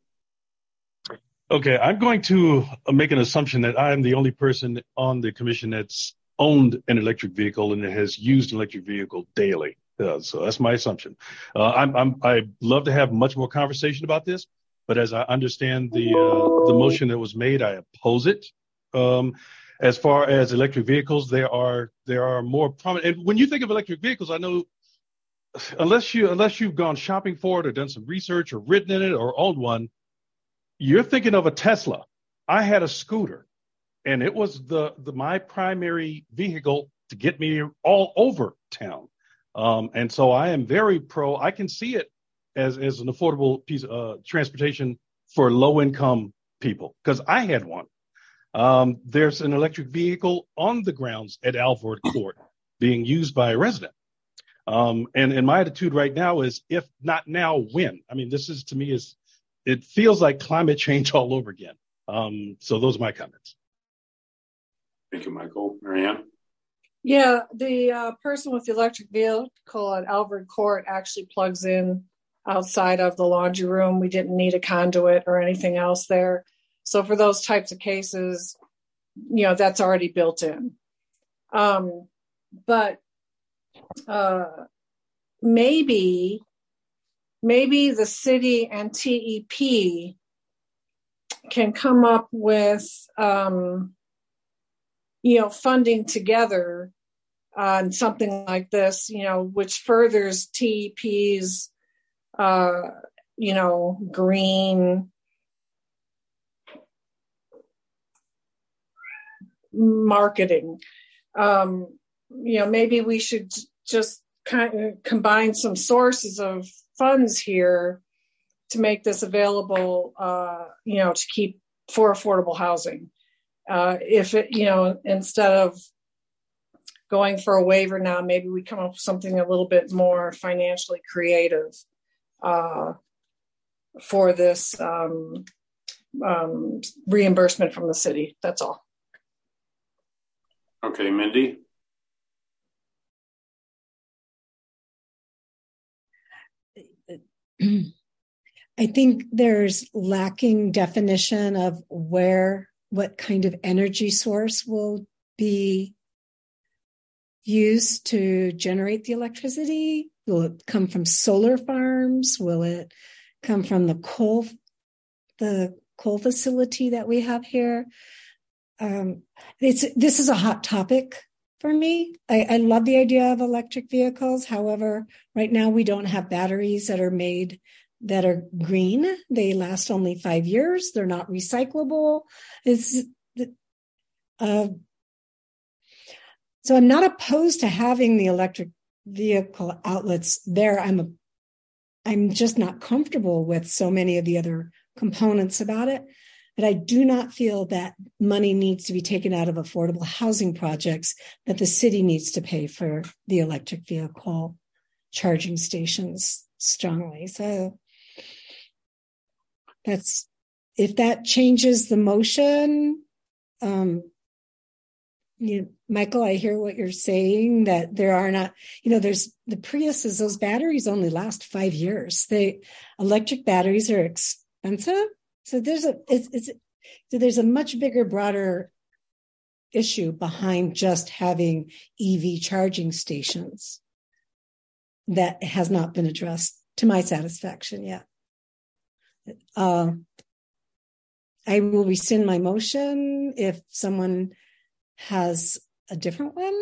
Okay, I'm going to make an assumption that I am the only person on the commission that's owned an electric vehicle and that has used an electric vehicle daily. Uh, so that's my assumption. Uh, I'm, I'm, I'd love to have much more conversation about this, but as I understand the uh, the motion that was made, I oppose it. Um, As far as electric vehicles, there are there are more prominent. And when you think of electric vehicles, I know unless you unless you've gone shopping for it or done some research or ridden in it or owned one, you're thinking of a Tesla. I had a scooter, and it was the, the my primary vehicle to get me all over town. Um, and so I am very pro. I can see it as as an affordable piece of uh, transportation for low income people because I had one. Um, there's an electric vehicle on the grounds at Alvord Court being used by a resident. Um, and, and my attitude right now is, if not now, when? I mean, this is, to me, is it feels like climate change all over again. Um, so those are my comments. Thank you, Michael. Marianne? Yeah, the uh, person with the electric vehicle at Alvord Court actually plugs in outside of the laundry room. We didn't need a conduit or anything else there. So for those types of cases, you know, that's already built in. Um, but uh, maybe, maybe the city and T E P can come up with, um, you know, funding together on something like this, you know, which furthers T E P's, uh, you know, green marketing. Um, you know, maybe we should just kind of combine some sources of funds here to make this available, uh, you know, to keep for affordable housing. Uh, if it, you know, instead of going for a waiver now, maybe we come up with something a little bit more financially creative uh, for this um, um, reimbursement from the city. That's all. Okay, Mindy. I think there's lacking definition of where, what kind of energy source will be used to generate the electricity. Will it come from solar farms? Will it come from the coal, the coal facility that we have here? Um, it's, this is a hot topic for me. I, I love the idea of electric vehicles. However, right now we don't have batteries that are made that are green. They last only five years. They're not recyclable. It's, uh, so I'm not opposed to having the electric vehicle outlets there. I'm a, I'm just not comfortable with so many of the other components about it. But I do not feel that money needs to be taken out of affordable housing projects, that the city needs to pay for the electric vehicle charging stations strongly. So that's, if that changes the motion, um, you know, Michael, I hear what you're saying, that there are not, you know, there's the Priuses, those batteries only last five years. They, electric batteries are expensive. So there's a, it's, it's, so there's a much bigger, broader issue behind just having E V charging stations that has not been addressed to my satisfaction yet. Uh, I will rescind my motion if someone has a different one.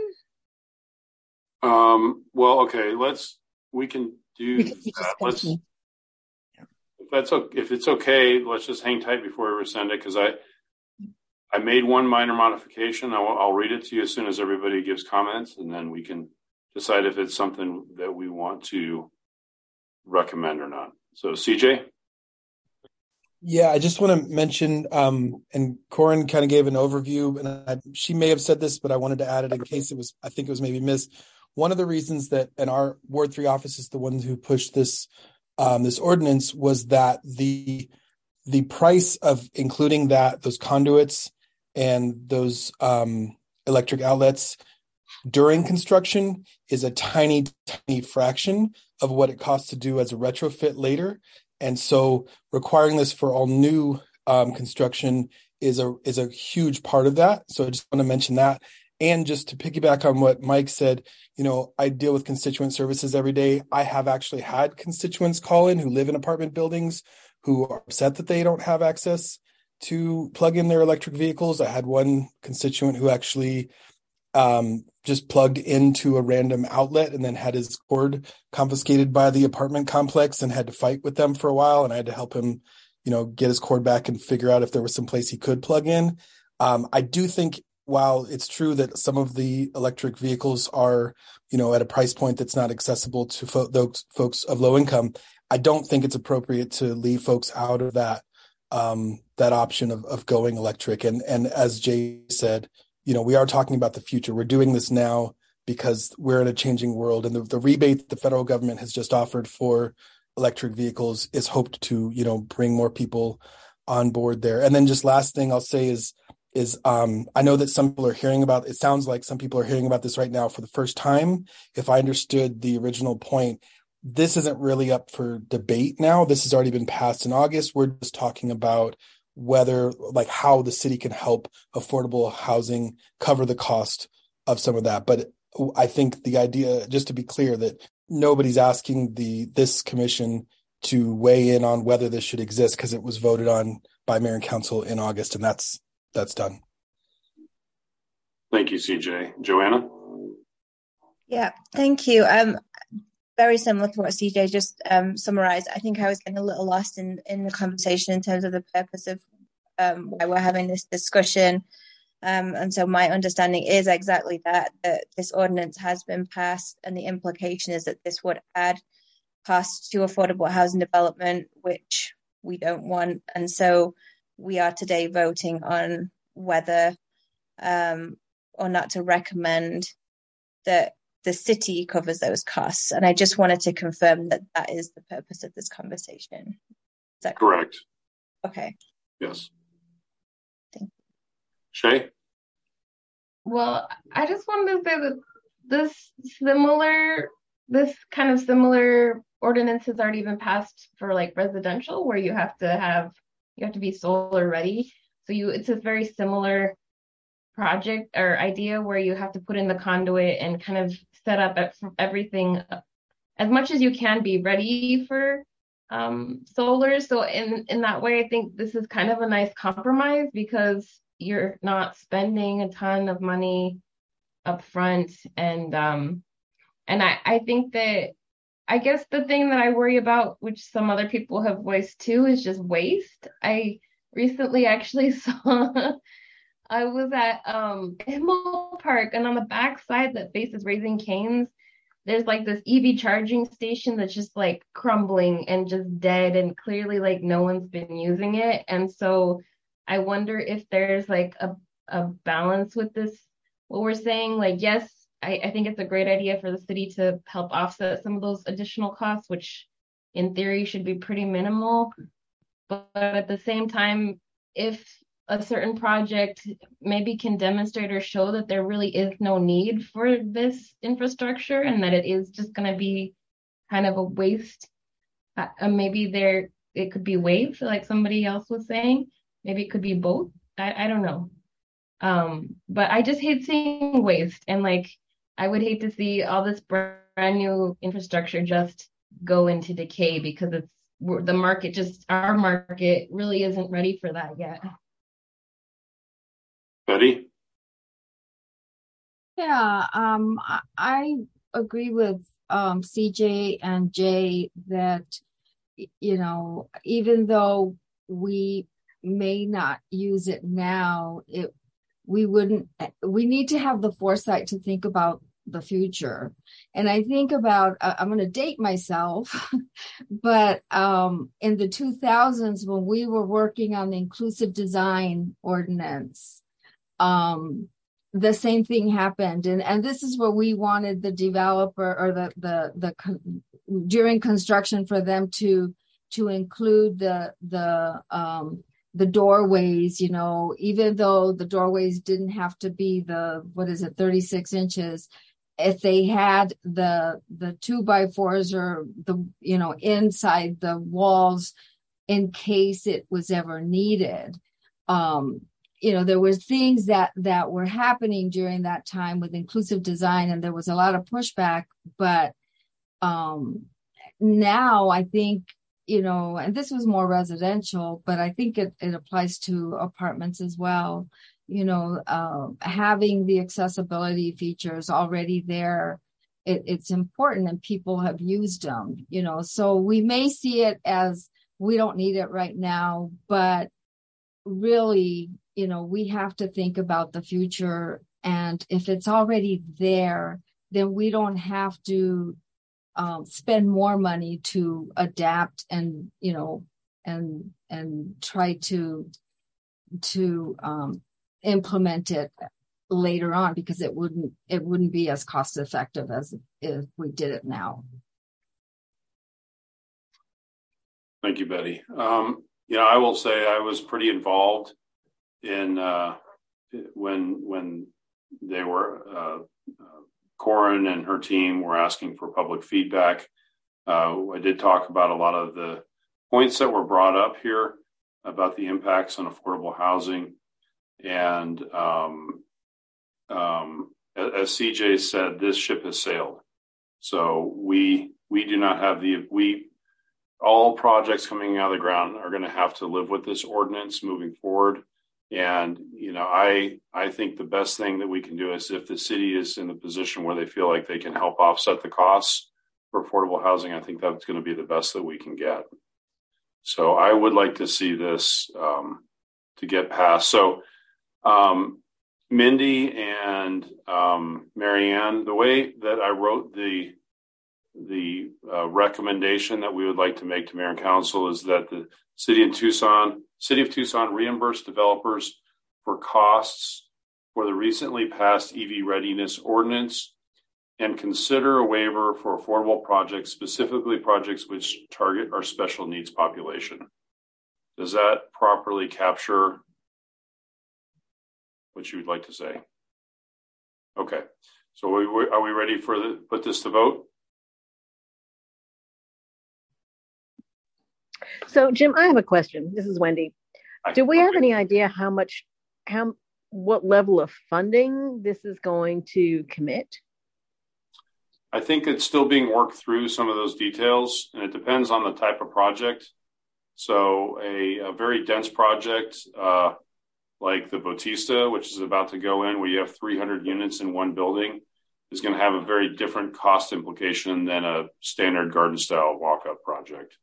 Um, well, okay, let's, we can do We can do that. Let's, discussion. if that's okay, if it's okay, let's just hang tight before we rescind it, because I, I made one minor modification. I'll, I'll read it to you as soon as everybody gives comments, and then we can decide if it's something that we want to recommend or not. So, C J? Yeah, I just want to mention, um, and Corin kind of gave an overview, and I, she may have said this, but I wanted to add it in case it was, I think it was maybe missed. One of the reasons that, and our Ward three office is the one who pushed this, um, this ordinance, was that the, the price of including that, those conduits and those, um, electric outlets during construction is a tiny, tiny fraction of what it costs to do as a retrofit later. And so requiring this for all new um, construction is a is a huge part of that. So I just want to mention that. And just to piggyback on what Mike said, you know, I deal with constituent services every day. I have actually had constituents call in who live in apartment buildings who are upset that they don't have access to plug in their electric vehicles. I had one constituent who actually um, just plugged into a random outlet and then had his cord confiscated by the apartment complex and had to fight with them for a while. And I had to help him, you know, get his cord back and figure out if there was some place he could plug in. Um, I do think while it's true that some of the electric vehicles are, you know, at a price point that's not accessible to fo- those folks of low income, I don't think it's appropriate to leave folks out of that, um, that option of, of going electric. And, and as Jay said, you know, we are talking about the future. We're doing this now because we're in a changing world. And the, the rebate that the federal government has just offered for electric vehicles is hoped to, you know, bring more people on board there. And then just last thing I'll say is, is um, I know that some people are hearing about, it sounds like some people are hearing about this right now for the first time. If I understood the original point, this isn't really up for debate now. This has already been passed in August. We're just talking about whether, like, how the city can help affordable housing cover the cost of some of that. But I think the idea, just to be clear, that nobody's asking the this commission to weigh in on whether this should exist, because it was voted on by mayor and council in August, and that's that's done. Thank you, C J. Joanna? Yeah, thank you. Um, very similar to what C J just um, summarized. I think I was getting a little lost in, in the conversation in terms of the purpose of um, why we're having this discussion. Um, and so my understanding is exactly that, that this ordinance has been passed, and the implication is that this would add costs to affordable housing development, which we don't want. And so we are today voting on whether um, or not to recommend that the city covers those costs. And I just wanted to confirm that that is the purpose of this conversation. Is that correct? Okay. Yes. Thank you. Shay? Well, I just wanted to say that this similar, this kind of similar ordinance has already been passed for like residential, where you have to have, you have to be solar ready. So you, it's a very similar project or idea where you have to put in the conduit and kind of set up everything as much as you can be ready for um, solar. So in, in that way, I think this is kind of a nice compromise, because you're not spending a ton of money up front. And um, and I, I think that, I guess the thing that I worry about, which some other people have voiced too, is just waste. I recently actually saw, I was at um, Himmel Park, and on the back side that faces Raising Cane's, there's like this E V charging station that's just like crumbling and just dead, and clearly like no one's been using it. And so I wonder if there's like a, a balance with this, what we're saying. Like, yes, I, I think it's a great idea for the city to help offset some of those additional costs, which in theory should be pretty minimal. But at the same time, if a certain project maybe can demonstrate or show that there really is no need for this infrastructure, and that it is just going to be kind of a waste, uh, maybe there it could be waived, like somebody else was saying. Maybe it could be both. I, I don't know. Um, but I just hate seeing waste, and like I would hate to see all this brand new infrastructure just go into decay, because it's the market just our market really isn't ready for that yet. Betty? Yeah, um, I, I agree with um, C J and Jay that, you know, even though we may not use it now, it we wouldn't, we need to have the foresight to think about the future. And I think about, uh, I'm going to date myself, but um, in the two thousands, when we were working on the inclusive design ordinance, um, the same thing happened. And, and this is where we wanted the developer or the, the, the, during construction for them to, to include the, the, um, the doorways, you know, even though the doorways didn't have to be the, what is it, thirty-six inches, if they had the, the two by fours or the, you know, inside the walls in case it was ever needed. Um, you know, there were things that, that were happening during that time with inclusive design, and there was a lot of pushback, but, um, now I think, you know, and this was more residential, but I think it, it applies to apartments as well. You know, uh, having the accessibility features already there, it, it's important, and people have used them, you know, so we may see it as we don't need it right now, but really, you know, we have to think about the future. And if it's already there, then we don't have to Um, spend more money to adapt and, you know, and, and try to, to, um, implement it later on, because it wouldn't, it wouldn't be as cost effective as if we did it now. Thank you, Betty. Um, you know, I will say I was pretty involved in, uh, when when they were uh, uh, Corin and her team were asking for public feedback. Uh, I did talk about a lot of the points that were brought up here about the impacts on affordable housing. And um, um, as C J said, this ship has sailed. So we we do not have the, we, all projects coming out of the ground are going to have to live with this ordinance moving forward. And, you know, I I think the best thing that we can do is if the city is in the position where they feel like they can help offset the costs for affordable housing, I think that's going to be the best that we can get. So I would like to see this um, to get passed. So um, Mindy and um, Marianne, the way that I wrote the the uh, recommendation that we would like to make to Mayor and Council is that the city of Tucson, City of Tucson reimburse developers for costs for the recently passed E V readiness ordinance and consider a waiver for affordable projects, specifically projects which target our special needs population. Does that properly capture what you would like to say? Okay, so are we, are we ready for the, put this to vote? So, Jim, I have a question. This is Wendy. Do we have any idea how much, how, what level of funding this is going to commit? I think it's still being worked through some of those details, and it depends on the type of project. So a, a very dense project uh, like the Bautista, which is about to go in, where you have three hundred units in one building, is going to have a very different cost implication than a standard garden style walk-up project.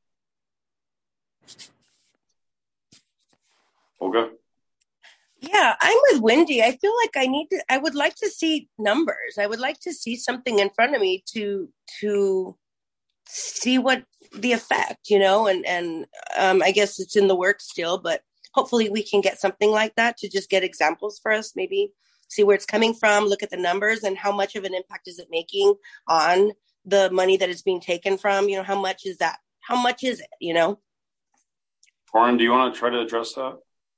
Olga? Yeah, I'm with Wendy. I feel like I need to, I would like to see numbers. I would like to see something in front of me to, to see what the effect, you know, and, and um, I guess it's in the works still, but hopefully we can get something like that to just get examples for us, maybe see where it's coming from, look at the numbers and how much of an impact is it making on the money that is being taken from, you know, how much is that? How much is it, you know? Corin, do you want to try to address that?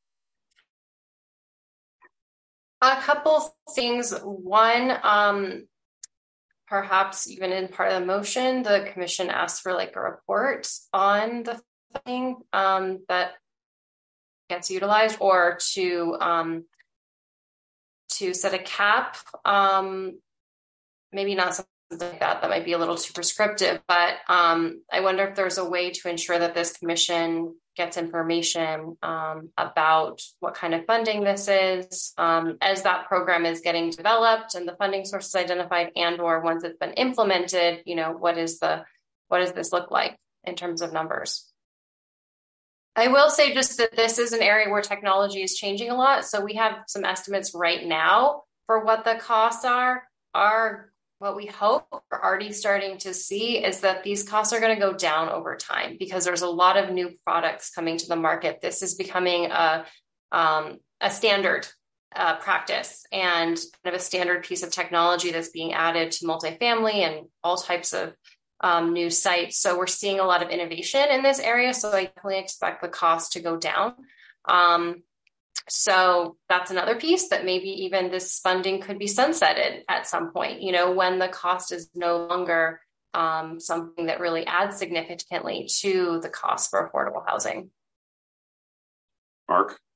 A couple things. One, um, perhaps even in part of the motion, the commission asked for like a report on the funding um, that gets utilized, or to um, to set a cap. Um, maybe not something like that. That might be a little too prescriptive. But um, I wonder if there's a way to ensure that this commission gets information um, about what kind of funding this is um, as that program is getting developed and the funding sources identified, and or once it's been implemented, you know, what is the, what does this look like in terms of numbers? I will say just that this is an area where technology is changing a lot. So we have some estimates right now for what the costs are. Our What we hope we're already starting to see is that these costs are going to go down over time because there's a lot of new products coming to the market. This is becoming a, um, a standard uh, practice and kind of a standard piece of technology that's being added to multifamily and all types of um, new sites. So we're seeing a lot of innovation in this area. So I definitely expect the cost to go down. Um, So that's another piece that maybe even this funding could be sunsetted at some point, you know, when the cost is no longer um, something that really adds significantly to the cost for affordable housing. Mark?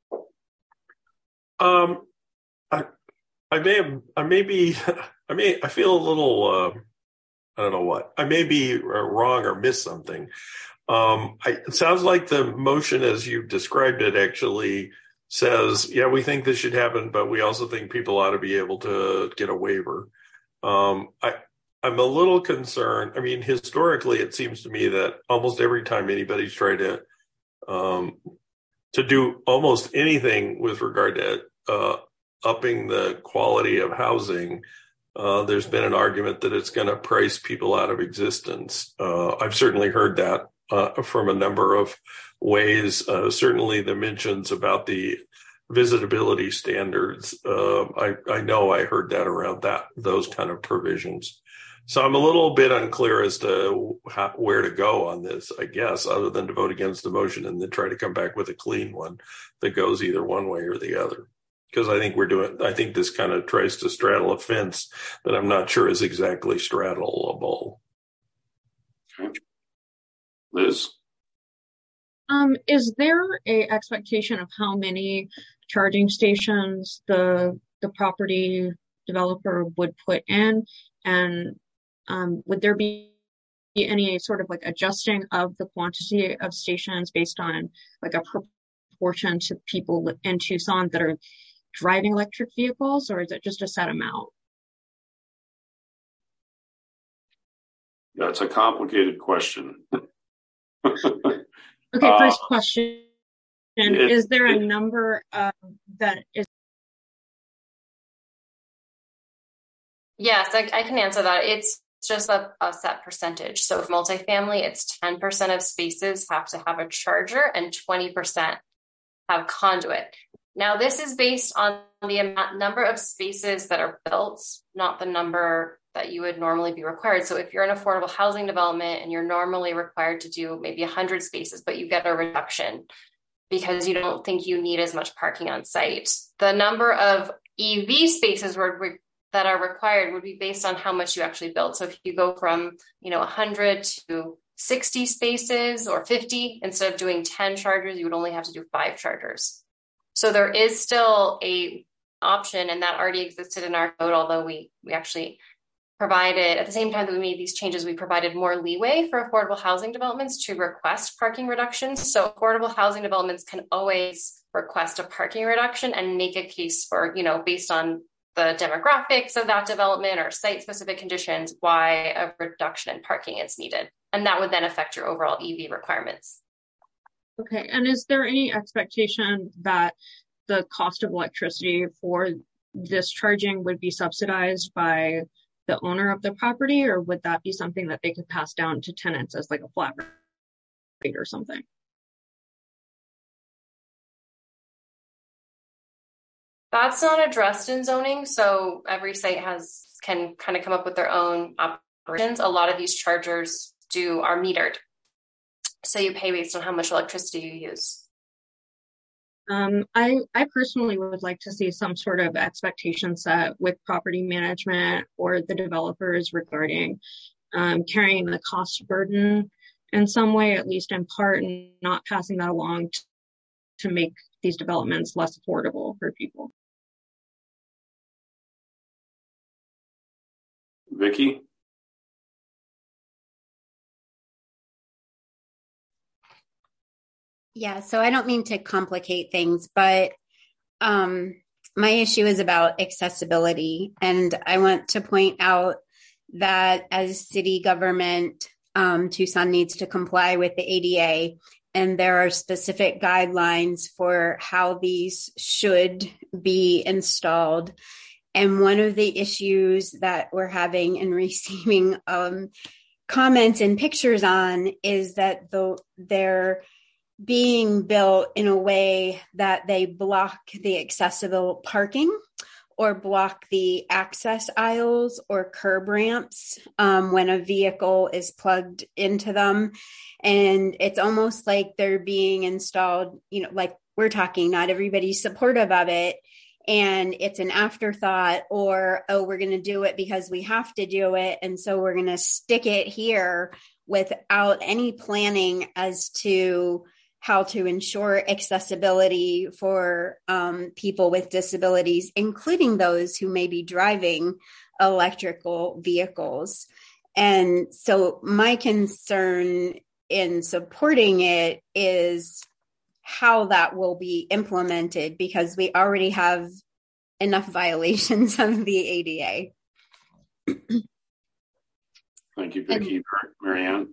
Um, I, I may have, I may be, I may, I feel a little, uh, I don't know what, I may be wrong or miss something. Um, I, it sounds like the motion as you described it actually says, yeah, we think this should happen, but we also think people ought to be able to get a waiver. Um, I, I'm a little concerned. I mean, historically, it seems to me that almost every time anybody's tried to um, to do almost anything with regard to uh, upping the quality of housing, uh, there's been an argument that it's going to price people out of existence. Uh, I've certainly heard that uh, from a number of ways. Uh, certainly the mentions about the visitability standards. Uh, I, I know I heard that around that, those kind of provisions. So I'm a little bit unclear as to how, where to go on this, I guess, other than to vote against the motion and then try to come back with a clean one that goes either one way or the other. because I think we're doing, I think this kind of tries to straddle a fence that I'm not sure is exactly straddleable. Okay. Liz? Um, is there a expectation of how many charging stations the the property developer would put in? And um, would there be any sort of like adjusting of the quantity of stations based on like a proportion to people in Tucson that are driving electric vehicles, or is it just a set amount? That's a complicated question. Okay, uh, first question. it, is there a it, number uh, that is? Yes, I, I can answer that. It's just a, a set percentage. So if multifamily, it's ten percent of spaces have to have a charger and twenty percent have conduit. Now, this is based on the amount, number of spaces that are built, not the number that you would normally be required. So if you're an affordable housing development and you're normally required to do maybe one hundred spaces, but you get a reduction because you don't think you need as much parking on site, the number of E V spaces were, that are required would be based on how much you actually build. So if you go from, you know, one hundred to sixty spaces or fifty, instead of doing ten chargers, you would only have to do five chargers. So there is still a option, and that already existed in our code, although we we actually provided, at the same time that we made these changes, we provided more leeway for affordable housing developments to request parking reductions. So affordable housing developments can always request a parking reduction and make a case for, you know, based on the demographics of that development or site-specific conditions, why a reduction in parking is needed. And that would then affect your overall E V requirements. Okay, and is there any expectation that the cost of electricity for this charging would be subsidized by the owner of the property, or would that be something that they could pass down to tenants as like a flat rate or something? That's not addressed in zoning, so every site has can kind of come up with their own operations. A lot of these chargers do are metered, so you pay based on how much electricity you use. Um, I, I personally would like to see some sort of expectation set with property management or the developers regarding um, carrying the cost burden in some way, at least in part, and not passing that along to, to make these developments less affordable for people. Vicky? Yeah, so I don't mean to complicate things, but um, my issue is about accessibility. And I want to point out that as city government, um, Tucson needs to comply with the A D A. And there are specific guidelines for how these should be installed. And one of the issues that we're having and receiving um, comments and pictures on is that the, they're being built in a way that they block the accessible parking or block the access aisles or curb ramps um, when a vehicle is plugged into them. And it's almost like they're being installed, you know, like we're talking, not everybody's supportive of it. And it's an afterthought, or, oh, we're going to do it because we have to do it. And so we're going to stick it here without any planning as to how to ensure accessibility for um, people with disabilities, including those who may be driving electrical vehicles. And so my concern in supporting it is how that will be implemented, because we already have enough violations of the A D A. Thank you, Vicki. And Marianne?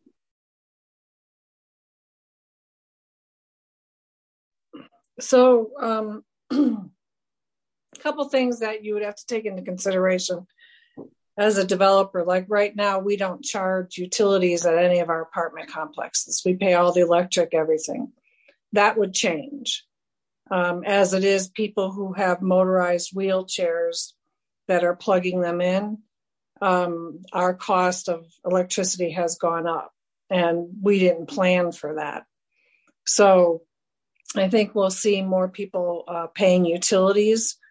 So um, a couple things that you would have to take into consideration as a developer. Like right now, we don't charge utilities at any of our apartment complexes. We pay all the electric, everything. That would change. Um, as it is, people who have motorized wheelchairs that are plugging them in, um, our cost of electricity has gone up, and we didn't plan for that. So I think we'll see more people uh, paying utilities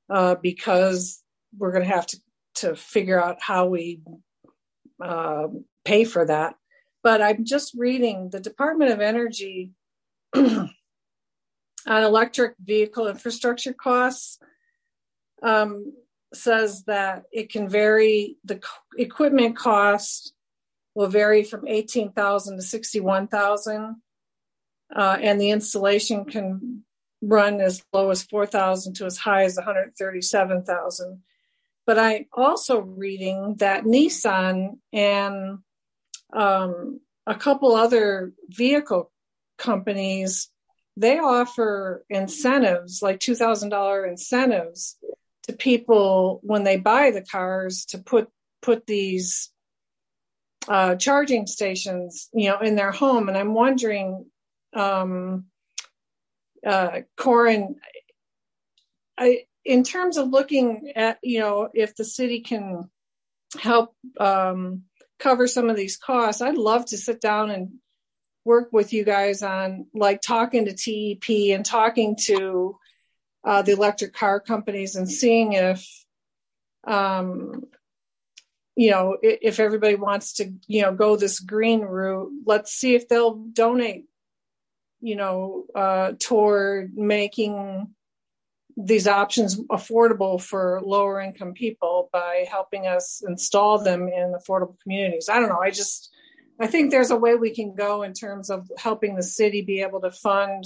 uh, because we're going to have to, to figure out how we uh, pay for that. But I'm just reading the Department of Energy on electric vehicle infrastructure costs. Um, says that it can vary, the equipment cost will vary from eighteen thousand to sixty-one thousand, uh, and the installation can run as low as four thousand to as high as one hundred thirty-seven thousand. But I also reading that Nissan and um, a couple other vehicle companies, they offer incentives, like two thousand dollars incentives to people when they buy the cars to put put these uh, charging stations, you know, in their home. And I'm wondering, um, uh, Corin, I, in terms of looking at, you know, if the city can help um, cover some of these costs, I'd love to sit down and work with you guys on like talking to T E P and talking to Uh, the electric car companies and seeing if, um, you know, if, if everybody wants to, you know, go this green route, let's see if they'll donate, you know, uh, toward making these options affordable for lower income people by helping us install them in affordable communities. I don't know. I just, I think there's a way we can go in terms of helping the city be able to fund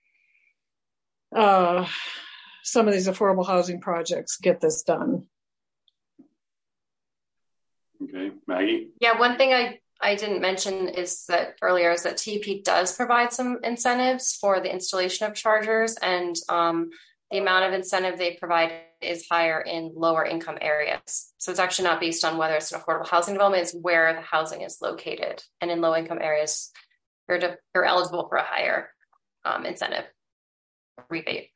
uh, some of these affordable housing projects, get this done. Okay, Maggie? Yeah, one thing I, I didn't mention is that earlier is that T E P does provide some incentives for the installation of chargers, and um, the amount of incentive they provide is higher in lower income areas. So it's actually not based on whether it's an affordable housing development, it's where the housing is located. And in low income areas, you're, to, you're eligible for a higher um, incentive rebate.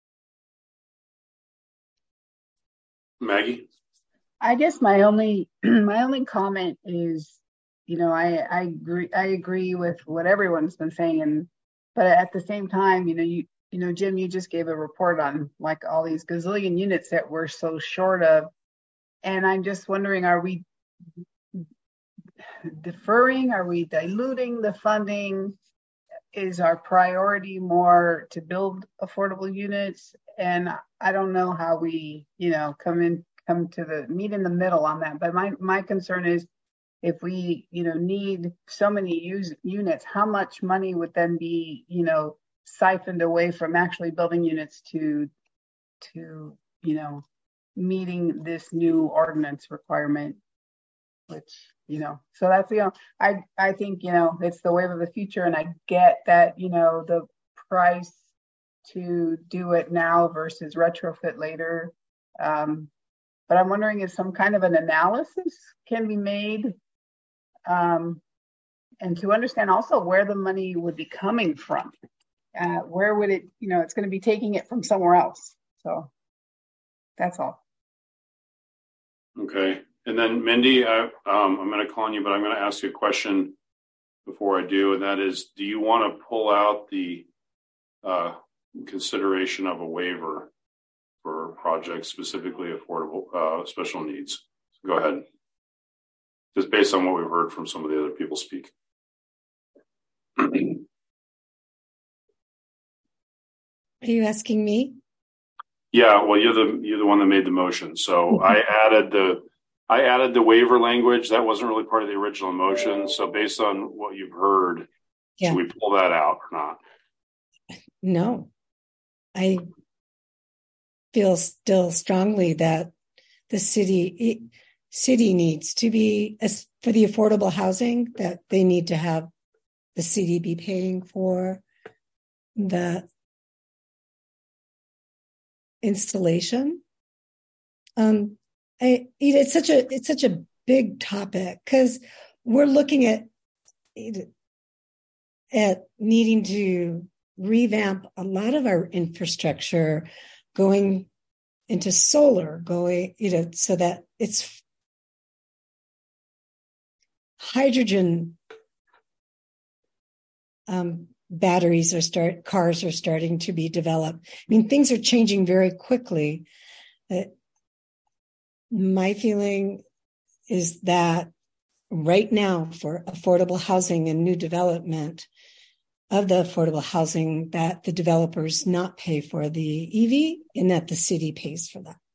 Maggie? I guess my only my only comment is, you know, I, I agree I agree with what everyone's been saying, and but at the same time, you know, you you know, Jim, you just gave a report on like all these gazillion units that we're so short of, and I'm just wondering, are we deferring? Are we diluting the funding? Is our priority more to build affordable units? And I don't know how we, you know, come in, come to the meet in the middle on that. But my, my concern is if we, you know, need so many use, units, how much money would then be, you know, siphoned away from actually building units to, to, you know, meeting this new ordinance requirement, which, you know, so that's, you know, I, I think, you know, it's the wave of the future, and I get that, you know, the price to do it now versus retrofit later. Um, but I'm wondering if some kind of an analysis can be made, um, and to understand also where the money would be coming from. Uh, where would it, you know, it's going to be taking it from somewhere else. So that's all. Okay. And then Mindy, I, um, I'm going to call on you, but I'm going to ask you a question before I do. And that is, do you want to pull out the uh, consideration of a waiver for projects, specifically affordable uh, special needs? So go ahead. Just based on what we've heard from some of the other people speak. Are you asking me? Yeah, well, you're the you're the one that made the motion. So I added the I added the waiver language. That wasn't really part of the original motion. So based on what you've heard, yeah. Should we pull that out or not? No. I feel still strongly that the city city needs to be, as for the affordable housing, that they need to have the city be paying for the installation. Um, I, it's such a it's such a big topic because we're looking at at needing to revamp a lot of our infrastructure, going into solar, going you know so that it's hydrogen. Um, batteries are start cars are starting to be developed. I mean, things are changing very quickly. Uh, my feeling is that right now for affordable housing and new development of the affordable housing, that the developers not pay for the E V and that the city pays for that.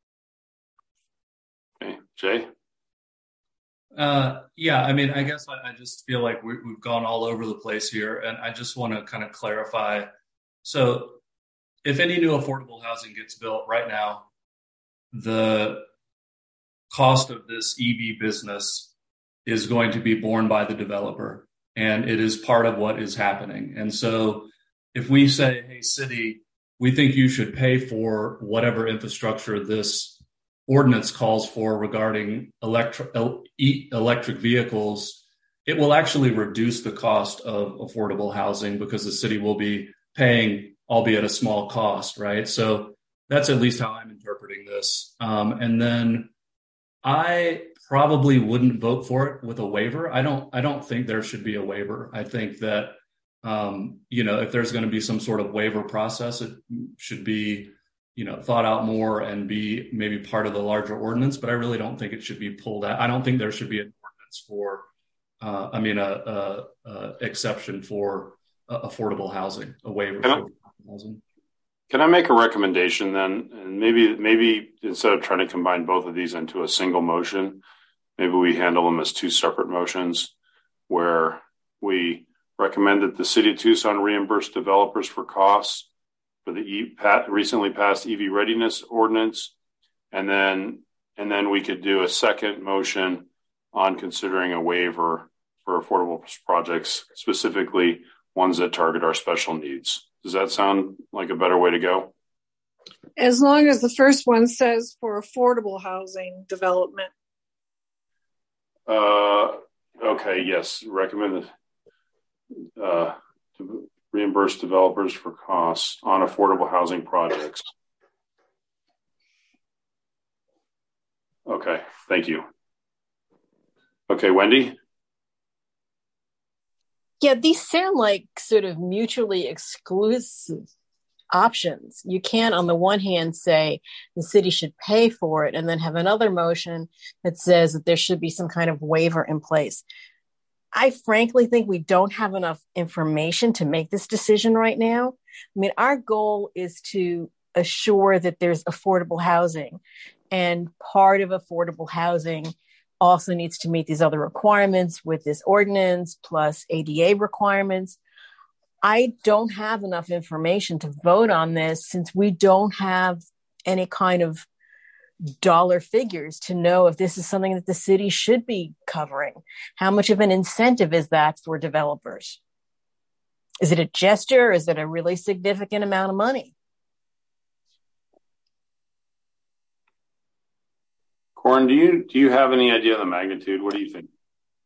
Okay, Jay? Uh, yeah, I mean, I guess I, I just feel like we, we've gone all over the place here, and I just want to kind of clarify. So if any new affordable housing gets built right now, the cost of this E V business is going to be borne by the developer, and it is part of what is happening. And so if we say, hey, city, we think you should pay for whatever infrastructure this ordinance calls for regarding electric electric vehicles, it will actually reduce the cost of affordable housing because the city will be paying, albeit a small cost, right? So that's at least how I'm interpreting this. Um, and then I probably wouldn't vote for it with a waiver. I don't. I don't think there should be a waiver. I think that um, you know, if there's going to be some sort of waiver process, it should be, you know, thought out more and be maybe part of the larger ordinance, but I really don't think it should be pulled out. I don't think there should be an ordinance for, uh, I mean, a, a, a exception for uh, affordable housing, a waiver can for I, affordable housing. Can I make a recommendation then? And maybe, maybe instead of trying to combine both of these into a single motion, maybe we handle them as two separate motions where we recommend that the city of Tucson reimburse developers for costs for the e- pat, recently passed E V readiness ordinance. And then, and then we could do a second motion on considering a waiver for affordable projects, specifically ones that target our special needs. Does that sound like a better way to go? As long as the first one says for affordable housing development. Uh, okay, yes, recommend uh, to reimburse developers for costs on affordable housing projects. Okay, thank you. Okay, Wendy? Yeah, these sound like sort of mutually exclusive options. You can't, on the one hand, say the city should pay for it and then have another motion that says that there should be some kind of waiver in place. I frankly think we don't have enough information to make this decision right now. I mean, our goal is to assure that there's affordable housing, and part of affordable housing also needs to meet these other requirements with this ordinance plus A D A requirements. I don't have enough information to vote on this since we don't have any kind of dollar figures to know if this is something that the city should be covering. How much of an incentive is that for developers? Is it a gesture? Is it a really significant amount of money? Corin, do you do you have any idea of the magnitude? What do you think?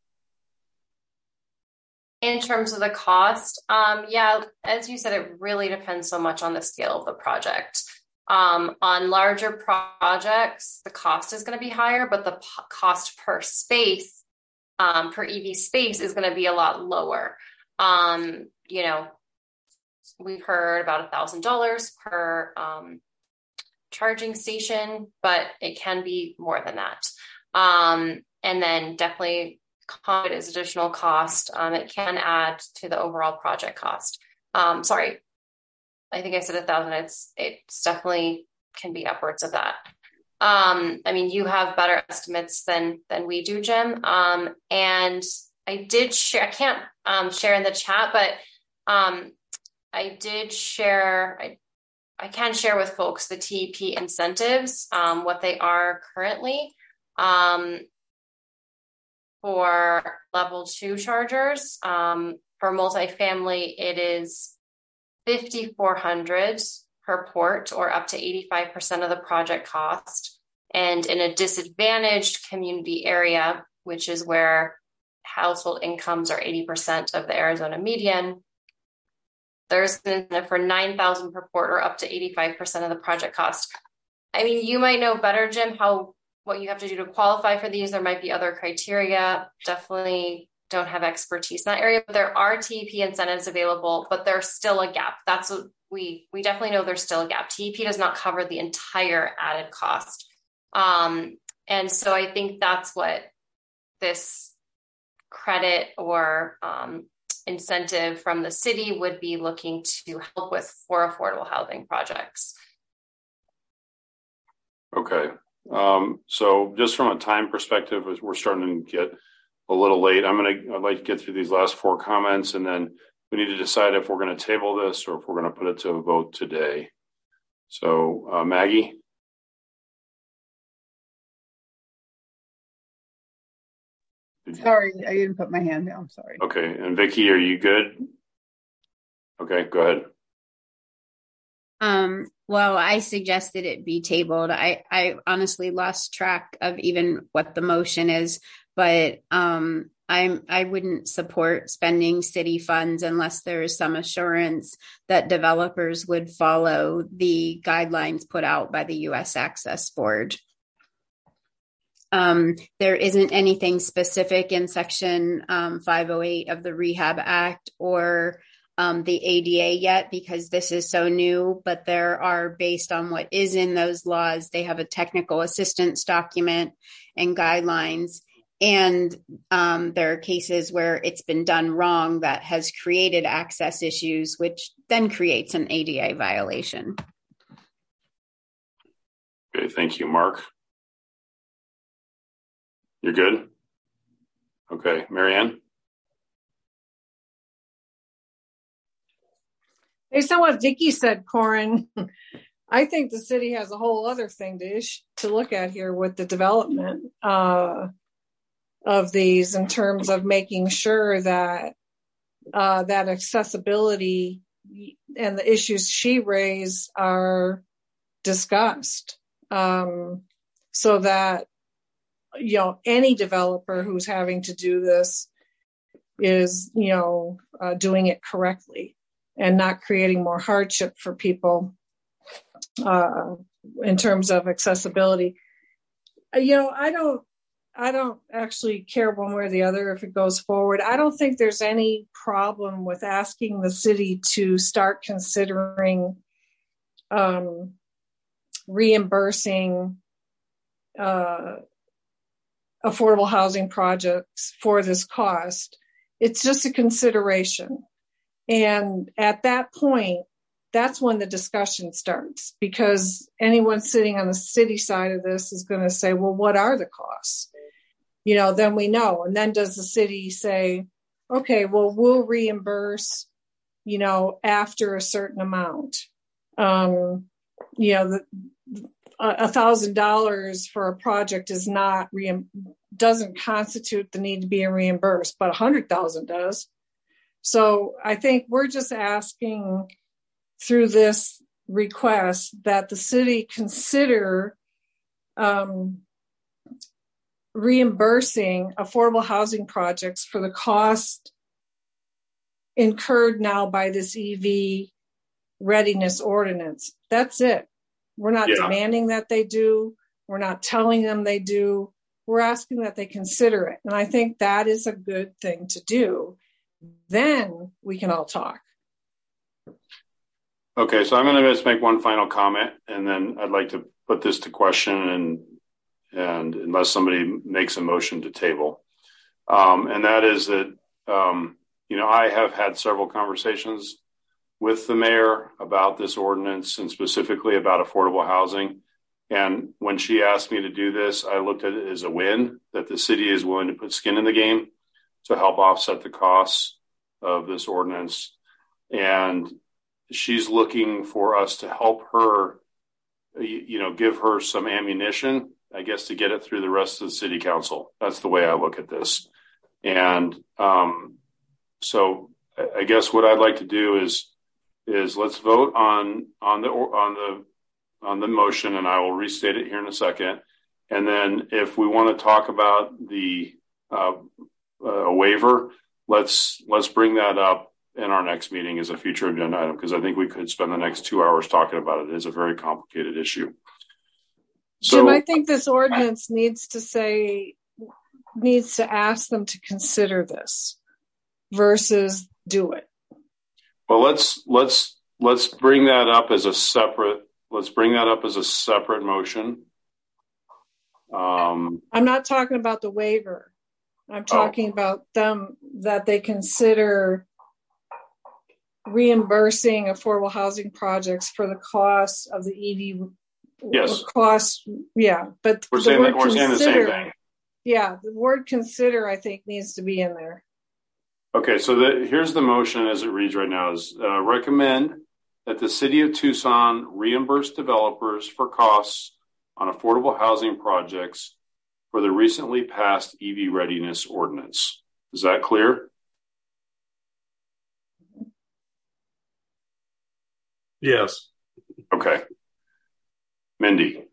In terms of the cost, um, yeah, as you said, it really depends so much on the scale of the project. Um, on larger projects, the cost is going to be higher, but the p- cost per space, um, per E V space is going to be a lot lower. Um, you know, we've heard about a thousand dollars per um, charging station, but it can be more than that. Um, and then definitely it is additional cost. Um, it can add to the overall project cost. Um, sorry, I think I said a thousand. It's it's definitely can be upwards of that. Um, I mean, you have better estimates than than we do, Jim. Um, and I did share. I can't um, share in the chat, but um, I did share. I, I can share with folks the T E P incentives, um, what they are currently. Um, For level two chargers, um, for multifamily, it is fifty-four hundred dollars per port, or up to eighty-five percent of the project cost. And in a disadvantaged community area, which is where household incomes are eighty percent of the Arizona median, there's an incentive for nine thousand dollars per port, or up to eighty-five percent of the project cost. I mean, you might know better, Jim, how what you have to do to qualify for these. There might be other criteria. Definitely don't have expertise in that area. But there are T E P incentives available, but there's still a gap. That's what we we definitely know there's still a gap. T E P does not cover the entire added cost. Um, and so I think that's what this credit or um, incentive from the city would be looking to help with for affordable housing projects. Okay. Um, so just from a time perspective, as we're starting to get a little late, I'm going to, I'd like to get through these last four comments, and then we need to decide if we're going to table this or if we're going to put it to a vote today. So, uh, Maggie. Sorry, I didn't put my hand down. Sorry. Okay. And Vicky, are you good? Okay, go ahead. Um, well, I suggested it be tabled. I, I honestly lost track of even what the motion is, but um, I'm, I wouldn't support spending city funds unless there is some assurance that developers would follow the guidelines put out by the U S Access Board. Um, there isn't anything specific in Section um, five oh eight of the Rehab Act or um, the A D A yet, because this is so new, but there are, based on what is in those laws, they have a technical assistance document and guidelines. And um, there are cases where it's been done wrong that has created access issues, which then creates an A D A violation. Okay, thank you, Mark. You're good? Okay, Marianne? Based on what Vicky said, Corin, I think the city has a whole other thing to ish, to look at here with the development uh, of these, in terms of making sure that uh, that accessibility and the issues she raised are discussed, um, so that, you know, any developer who's having to do this is, you know, uh, doing it correctly and not creating more hardship for people uh, in terms of accessibility. You know, I don't, I don't actually care one way or the other if it goes forward. I don't think there's any problem with asking the city to start considering um, reimbursing uh, affordable housing projects for this cost. It's just a consideration. And at that point, that's when the discussion starts, because anyone sitting on the city side of this is going to say, well, what are the costs? You know, then we know. And then does the city say, okay, well, we'll reimburse, you know, after a certain amount. Um, you know, the, a thousand dollars for a project is not re- doesn't constitute the need to be reimbursed, but a hundred thousand does. So I think we're just asking through this request that the city consider um, reimbursing affordable housing projects for the cost incurred now by this E V readiness ordinance. That's it. We're not yeah. demanding that they do. We're not telling them they do. We're asking that they consider it. And I think that is a good thing to do. Then we can all talk. Okay, so I'm going to just make one final comment, and then I'd like to put this to question, and and unless somebody makes a motion to table. Um, and that is that, um, you know, I have had several conversations with the mayor about this ordinance and specifically about affordable housing. And when she asked me to do this, I looked at it as a win that the city is willing to put skin in the game to help offset the costs of this ordinance. And she's looking for us to help her, you know, give her some ammunition, I guess, to get it through the rest of the city council. That's the way I look at this. And um, so I guess what I'd like to do is, is let's vote on, on the, on the, on the motion, and I will restate it here in a second. And then if we want to talk about the uh, a waiver, let's, let's bring that up in our next meeting as a future agenda item, because I think we could spend the next two hours talking about it. It is a very complicated issue. So, Jim, I think this ordinance needs to say needs to ask them to consider this versus do it. Well, let's let's let's bring that up as a separate. Let's bring that up as a separate motion. Um, I'm not talking about the waiver. I'm talking oh. about them that they consider reimbursing affordable housing projects for the cost of the E V. Yes. Cost, yeah, but we're the saying word that, we're consider, saying the same thing. Yeah, the word consider, I think, needs to be in there. Okay, so the, here's the motion as it reads right now: is uh, recommend that the city of Tucson reimburse developers for costs on affordable housing projects for the recently passed E V readiness ordinance. Is that clear? Yes. Okay. Mindy.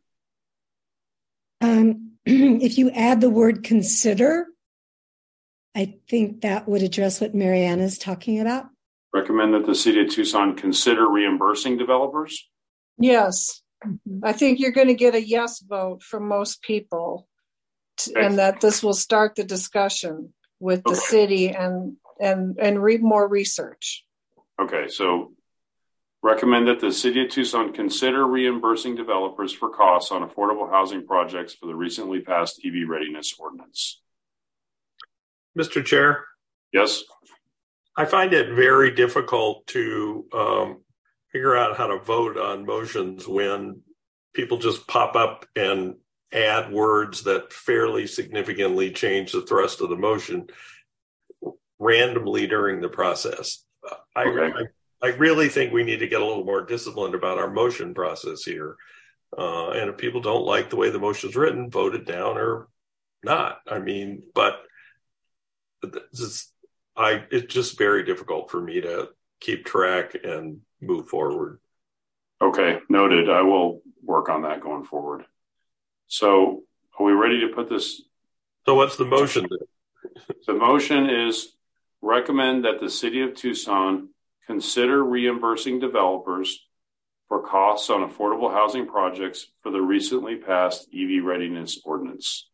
Um, if you add the word consider, I think that would address what Mariana is talking about. Recommend that the city of Tucson consider reimbursing developers? Yes. Mm-hmm. I think you're going to get a yes vote from most people, t- okay. and that this will start the discussion with the okay. city and and and read more research. Okay, so recommend that the city of Tucson consider reimbursing developers for costs on affordable housing projects for the recently passed E V readiness ordinance. Mister Chair? Yes. I find it very difficult to um, figure out how to vote on motions when people just pop up and add words that fairly significantly change the thrust of the motion randomly during the process. I, okay. I, I really think we need to get a little more disciplined about our motion process here. Uh, and if people don't like the way the motion is written, vote it down or not. I mean, but this is, I, it's just very difficult for me to keep track and move forward. Okay, noted. I will work on that going forward. So are we ready to put this? So what's the motion? The motion is recommend that the city of Tucson consider reimbursing developers for costs on affordable housing projects for the recently passed E V readiness ordinance.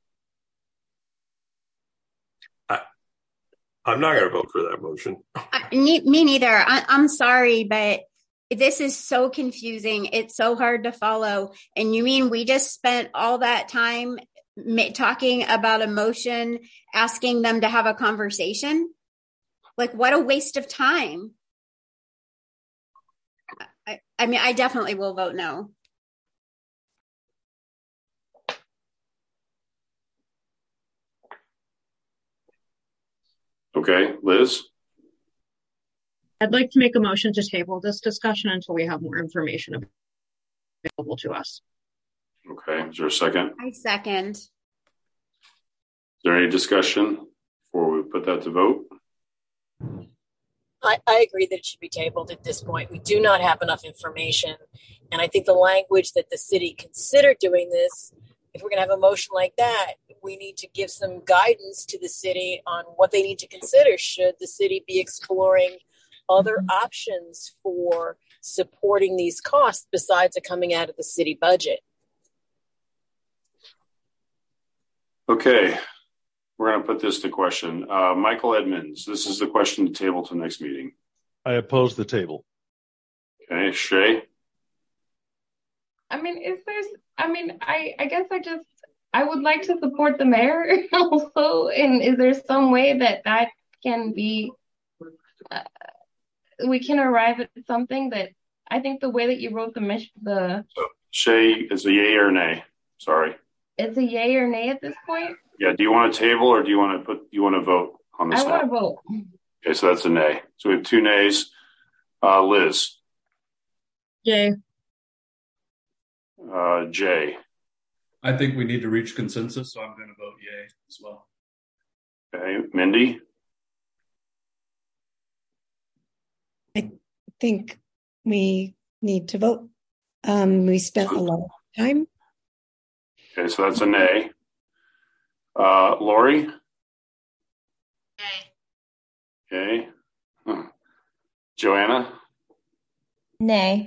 I, I'm not going to vote for that motion. I, me, me neither. I, I'm sorry, but this is so confusing. It's so hard to follow. And you mean we just spent all that time talking about a motion, asking them to have a conversation? Like, what a waste of time. I, I mean, I definitely will vote no. Okay, Liz? I'd like to make a motion to table this discussion until we have more information available to us. Okay, is there a second? I second. Is there any discussion before we put that to vote? I, I agree that it should be tabled at this point. We do not have enough information. And I think the language that the city considered doing this, if we're going to have a motion like that, we need to give some guidance to the city on what they need to consider. Should the city be exploring other options for supporting these costs besides it coming out of the city budget? Okay. We're going to put this to question. Uh, Michael Edmonds, this is the question to table to next meeting. I oppose the table. Okay, Shay? I mean, is there's, I mean, I, I guess I just, I would like to support the mayor also. And is there some way that that can be, uh, we can arrive at something that, I think the way that you wrote the mission, the. So, Shay, is a yay or nay? Sorry. It's a yay or nay at this point? Yeah, do you want to table or do you want to put, you want to vote on this? I want to vote. Okay, so that's a nay. So we have two nays. Uh, Liz? Yay. Uh, Jay? I think we need to reach consensus, so I'm going to vote yay as well. Okay, Mindy? I think we need to vote. Um, we spent a lot of time. Okay, so that's a nay. Uh, Lori? Nay. Okay. Huh. Joanna? Nay.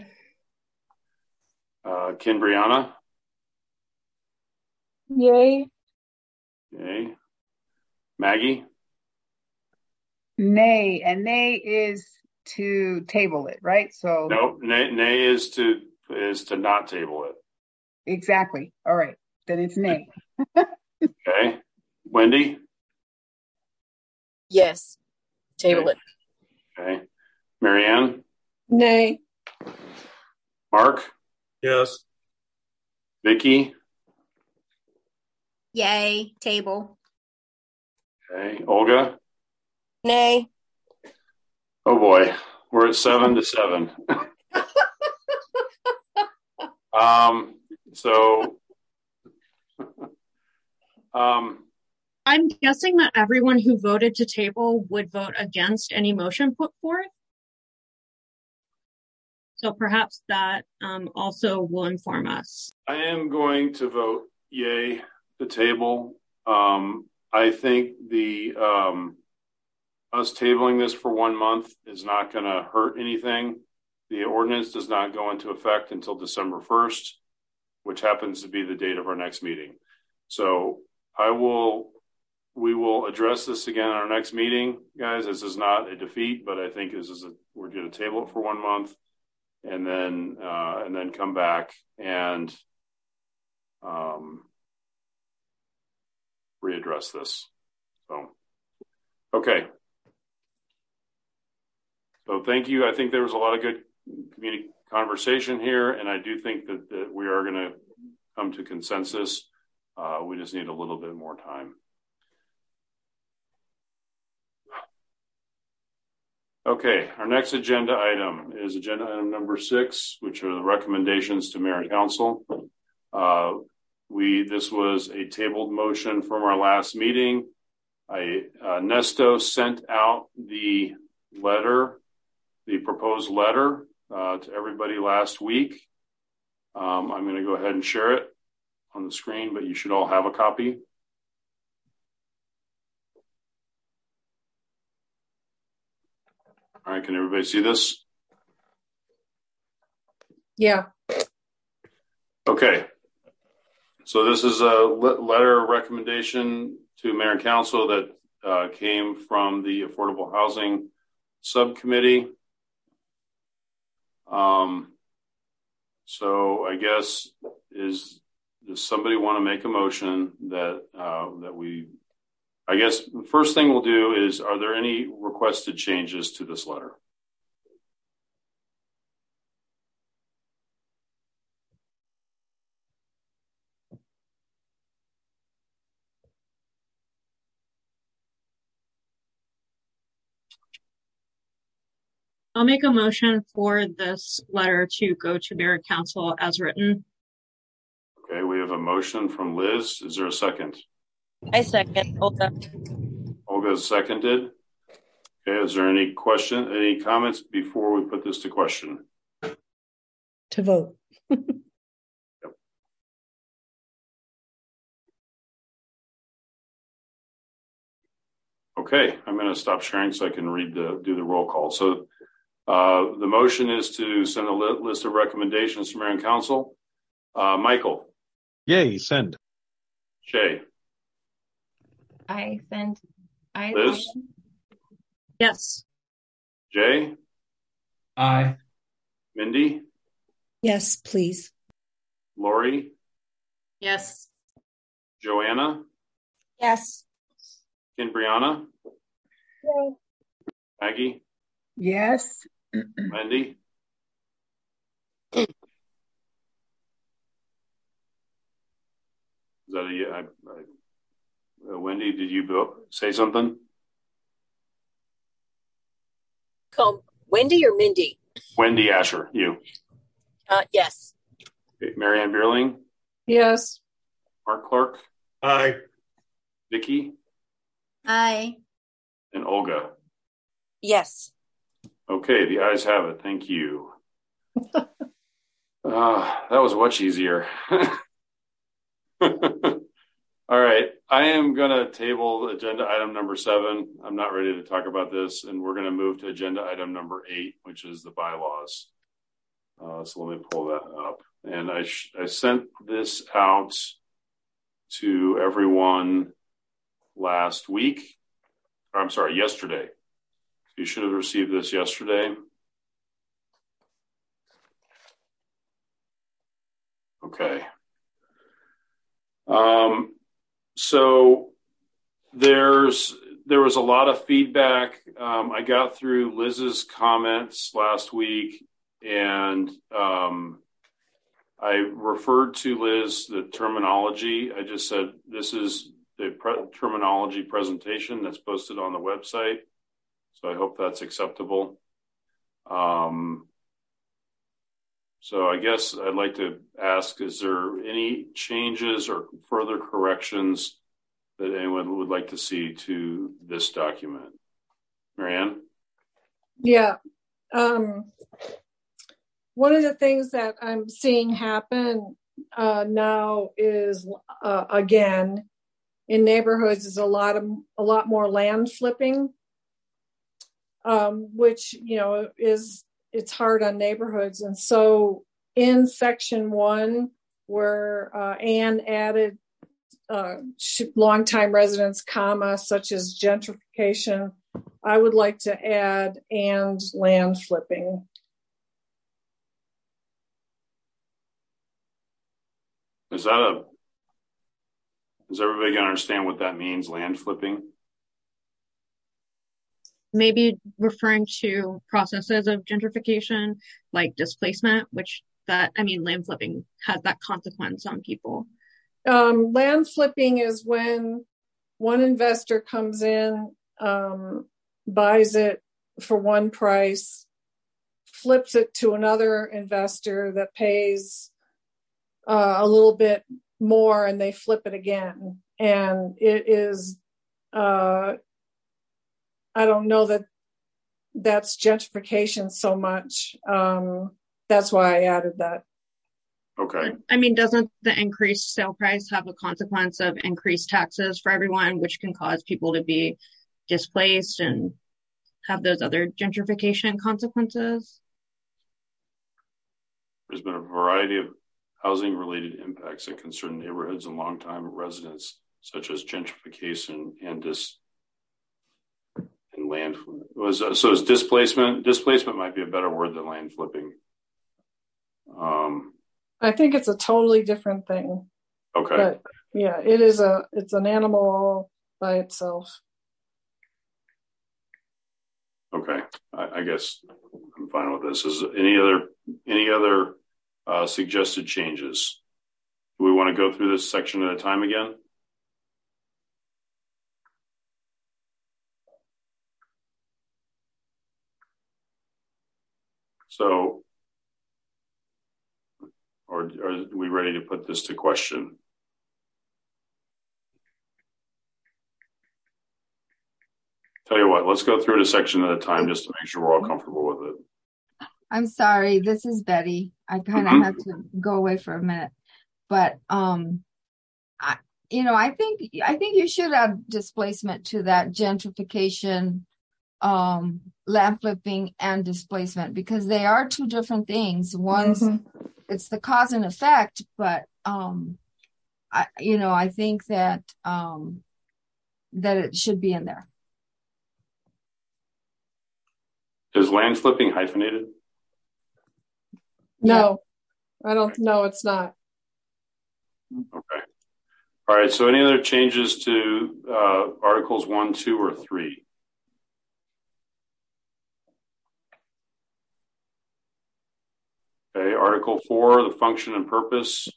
Uh, Kinbriana? Yay. Okay. Maggie? Nay, and nay is to table it, right? So no, nay, nay is to is to not table it. Exactly. All right, then it's nay. Okay, Wendy? Yes, table okay. it. Okay, Marianne? Nay. Mark? Yes. Vicky? Yay, table. Okay, Olga? Nay. Oh boy, we're at seven to seven. um, so, um, I'm guessing that everyone who voted to table would vote against any motion put forth. So perhaps that um, also will inform us. I am going to vote yay to table. Um, I think the um, us tabling this for one month is not going to hurt anything. The ordinance does not go into effect until December first, which happens to be the date of our next meeting. So I will, we will address this again on our next meeting, guys. This is not a defeat, but I think this is a, we're going to table it for one month and then, uh, and then come back and um, readdress this. So, okay. So thank you. I think there was a lot of good community conversation here, and I do think that, that we are going to come to consensus. Uh, we just need a little bit more time. Okay, our next agenda item is agenda item number six, which are the recommendations to mayor and council. Uh, we this was a tabled motion from our last meeting. I uh, Nesto sent out the letter, the proposed letter uh, to everybody last week. Um, I'm going to go ahead and share it on the screen, but you should all have a copy. All right, can everybody see this? Yeah. Okay. So this is a letter of recommendation to mayor and council that uh, came from the Affordable Housing Subcommittee. Um, so I guess is does somebody want to make a motion that uh, that we? I guess the first thing we'll do is, are there any requested changes to this letter? I'll make a motion for this letter to go to mayor and council as written. Okay, we have a motion from Liz. Is there a second? I second. Olga. Olga seconded. Okay, is there any question, any comments before we put this to question? To vote. Yep. Okay, I'm going to stop sharing so I can read the do the roll call. So uh, the motion is to send a li- list of recommendations to mayor and council. Uh, Michael. Yay, send. Shay. I send. I Liz. send. Yes. Jay. Aye. Mindy. Yes, please. Lori. Yes. Joanna. Yes. And Brianna. Yes. Maggie. Yes. Wendy. Is that a, I, I, uh, Wendy, did you go, say something? Come, Wendy or Mindy? Wendy Asher, you. Uh, yes. Okay, Marianne Bierling. Yes. Mark Clark. Aye. Vicky. Aye. And Olga. Yes. Okay, the ayes have it. Thank you. uh, that was much easier. All right, I am going to table agenda item number seven. I'm not ready to talk about this, and we're going to move to agenda item number eight, which is the bylaws. Uh, so let me pull that up. And I, sh- I sent this out to everyone last week. I'm sorry, yesterday. You should have received this yesterday. Okay. Um, so there's there was a lot of feedback. Um, I got through Liz's comments last week, and um, I referred to Liz the terminology. I just said this is the pre- terminology presentation that's posted on the website. So I hope that's acceptable. Um, so I guess I'd like to ask, is there any changes or further corrections that anyone would like to see to this document? Marianne? Yeah. Um, one of the things that I'm seeing happen uh, now is, uh, again, in neighborhoods is a lot of a lot more land flipping, um, which, you know, is it's hard on neighborhoods. And so in section one, where uh, Anne added uh, longtime residents, comma, such as gentrification, I would like to add and land flipping. Is that a, does everybody gonna understand what that means, land flipping? Maybe referring to processes of gentrification, like displacement, which that, I mean, land flipping has that consequence on people. Um, land flipping is when one investor comes in, um, buys it for one price, flips it to another investor that pays uh, a little bit more, and they flip it again. And it is, uh, I don't know that that's gentrification so much. Um, that's why I added that. Okay. I mean, doesn't the increased sale price have a consequence of increased taxes for everyone, which can cause people to be displaced and have those other gentrification consequences? There's been a variety of housing related impacts that concern neighborhoods and longtime residents, such as gentrification and dis and land. Was uh, so is displacement. Displacement might be a better word than land flipping. Um, I think it's a totally different thing. Okay. But yeah, it is a it's an animal all by itself. Okay, I, I guess I'm fine with this. Is any other any other uh, suggested changes? Do we want to go through this section at a time again? So, or are we ready to put this to question? Tell you what, let's go through it a section at a time just to make sure we're all comfortable with it. I'm sorry, this is Betty. I kind of Mm-hmm. had to go away for a minute, but um, I, you know, I think I think you should add displacement to that gentrification, um, land flipping, and displacement, because they are two different things. One's Mm-hmm. it's the cause and effect, but um, I you know I think that um that it should be in there. Is land flipping hyphenated? No, I don't know. It's not. Okay. All right. So any other changes to uh, Articles one, two, or three? Okay. Article four, the function and purpose.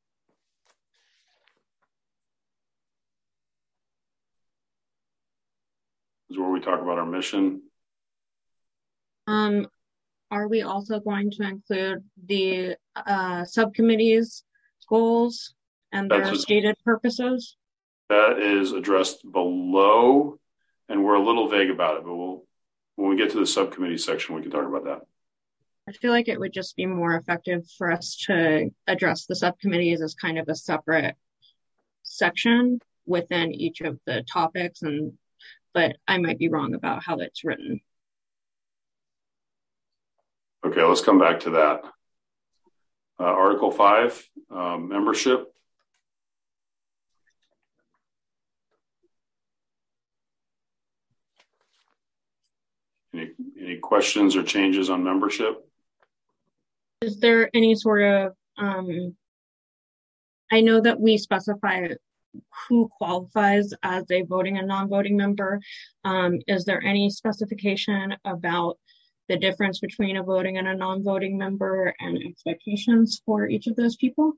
This is where we talk about our mission. Um, are we also going to include the uh, subcommittee's goals and their That's a- stated purposes? That is addressed below, and we're a little vague about it, but we'll, when we get to the subcommittee section, we can talk about that. I feel like it would just be more effective for us to address the subcommittees as kind of a separate section within each of the topics, and but I might be wrong about how it's written. Okay, let's come back to that. Uh, Article five, um, membership. Any questions or changes on membership? Is there any sort of, um, I know that we specify who qualifies as a voting and non-voting member. Um, is there any specification about the difference between a voting and a non-voting member and expectations for each of those people?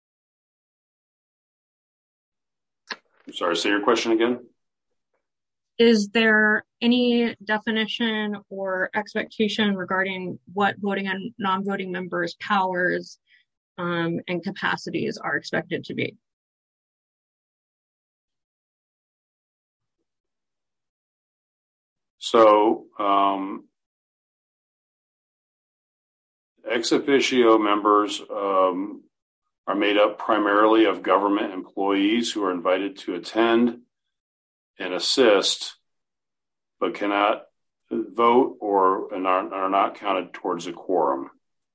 I'm sorry, say your question again. Is there any definition or expectation regarding what voting and non-voting members' powers um, and capacities are expected to be? So, um, ex officio members um, are made up primarily of government employees who are invited to attend and assist, but cannot vote or and are, are not counted towards a quorum.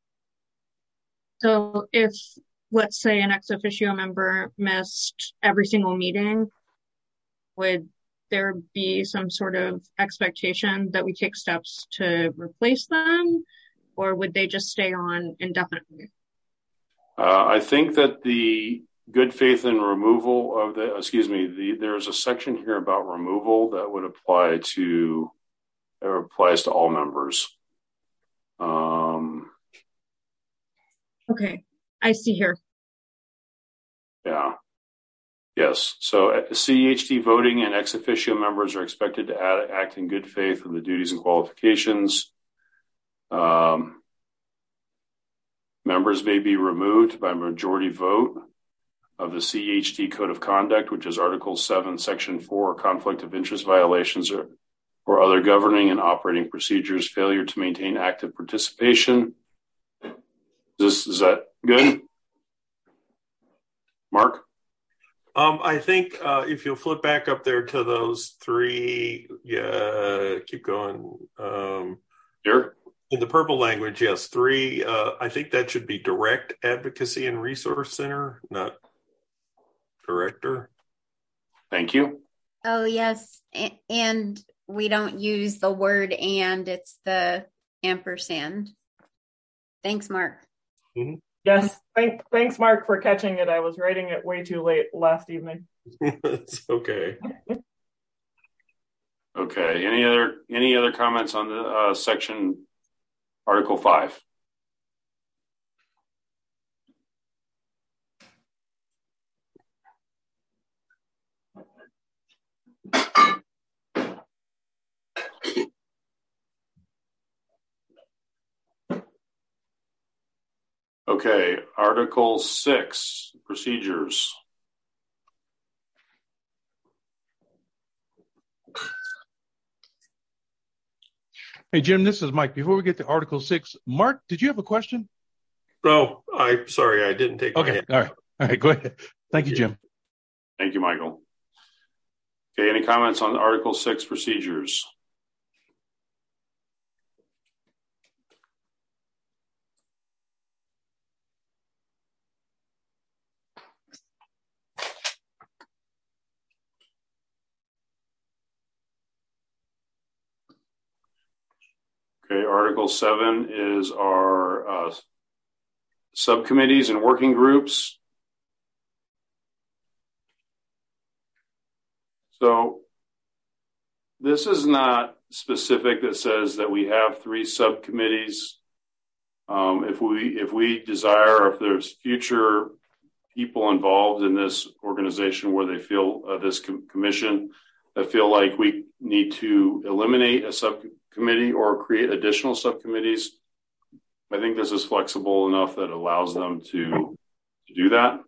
So if, let's say, an ex officio member missed every single meeting, would there be some sort of expectation that we take steps to replace them, or would they just stay on indefinitely? Uh, I think that the good faith and removal of the, excuse me, the, there's a section here about removal that would apply to, it applies to all members. Um, okay, I see here. Yeah. Yes. So C H D voting and ex officio members are expected to add, act in good faith with the duties and qualifications. Um, members may be removed by majority vote of the C H D Code of Conduct, which is Article seven, Section four, conflict of interest violations or, or other governing and operating procedures, failure to maintain active participation. Is, this, is that good? Mark? Um, I think uh, if you'll flip back up there to those three, yeah, keep going. Um, Here? In the purple language, yes, three. Uh, I think that should be direct advocacy and resource center, not director. Thank you. Oh, yes. A- and we don't use the word and, it's the ampersand. Thanks, Mark. Mm-hmm. Yes, thank, thanks, Mark, for catching it. I was writing it way too late last evening. It's okay. Okay. Any other any other comments on the uh, section Article five? Okay, Article six, procedures. Hey, Jim, this is Mike. Before we get to Article six, Mark, did you have a question? No, I'm sorry, I didn't take. Okay, all right, all right, go ahead. Thank you, Jim. Thank you, Michael. Okay, any comments on Article six, procedures? Okay, Article seven is our uh, subcommittees and working groups. So this is not specific that says that we have three subcommittees. Um, if we if we desire, or if there's future people involved in this organization where they feel uh, this com- commission that feel like we need to eliminate a subcommittee or create additional subcommittees, I think this is flexible enough that allows them to, to do that.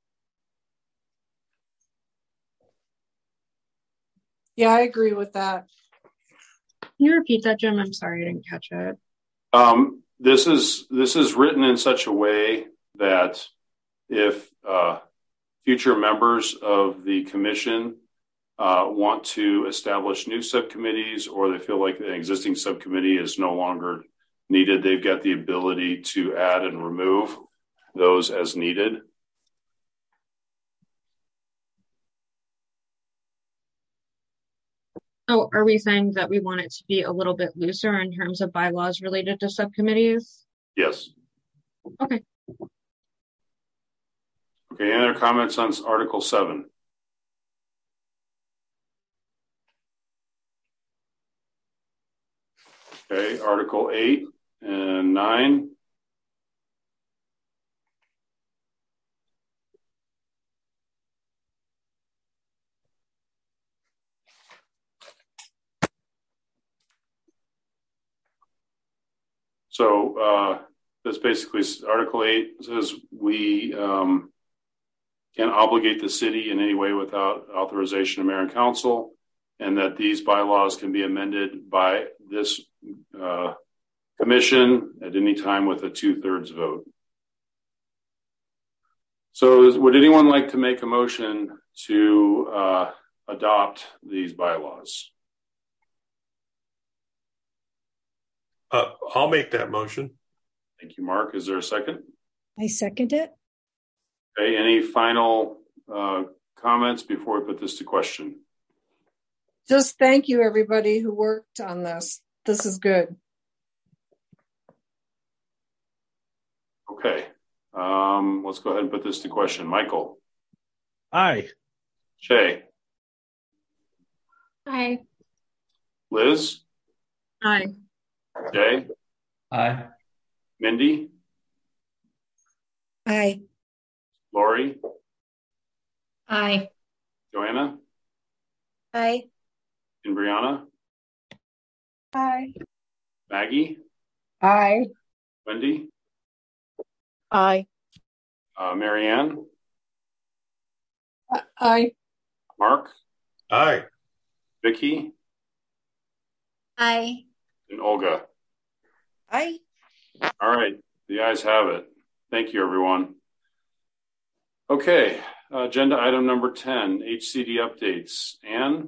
Yeah, I agree with that. Can you repeat that, Jim? I'm sorry, I didn't catch it. Um, this is this is written in such a way that if uh, future members of the commission uh, want to establish new subcommittees, or they feel like the existing subcommittee is no longer needed, they've got the ability to add and remove those as needed. Oh, are we saying that we want it to be a little bit looser in terms of bylaws related to subcommittees? Yes. Okay. Okay, any other comments on Article seven? Okay, Article eight and nine. So uh, that's basically Article eight says we um, can obligate the city in any way without authorization of mayor and council, and that these bylaws can be amended by this uh, commission at any time with a two-thirds vote. So would anyone like to make a motion to uh, adopt these bylaws? Uh, I'll make that motion. Thank you, Mark. Is there a second? I second it. Okay, any final uh, comments before we put this to question? Just thank you, everybody who worked on this. This is good. Okay, um, let's go ahead and put this to question. Michael? Aye. Shay? Aye. Liz? Aye. Jay? Aye. Mindy? Aye. Lori? Aye. Joanna? Aye. And Brianna? Aye. Maggie? Aye. Wendy? Aye. Uh, Marianne? Aye. Mark? Aye. Vicky? Aye. And Olga? Aye. All right, the ayes have it. Thank you, everyone. Okay, uh, agenda item number ten, H C D updates. Anne?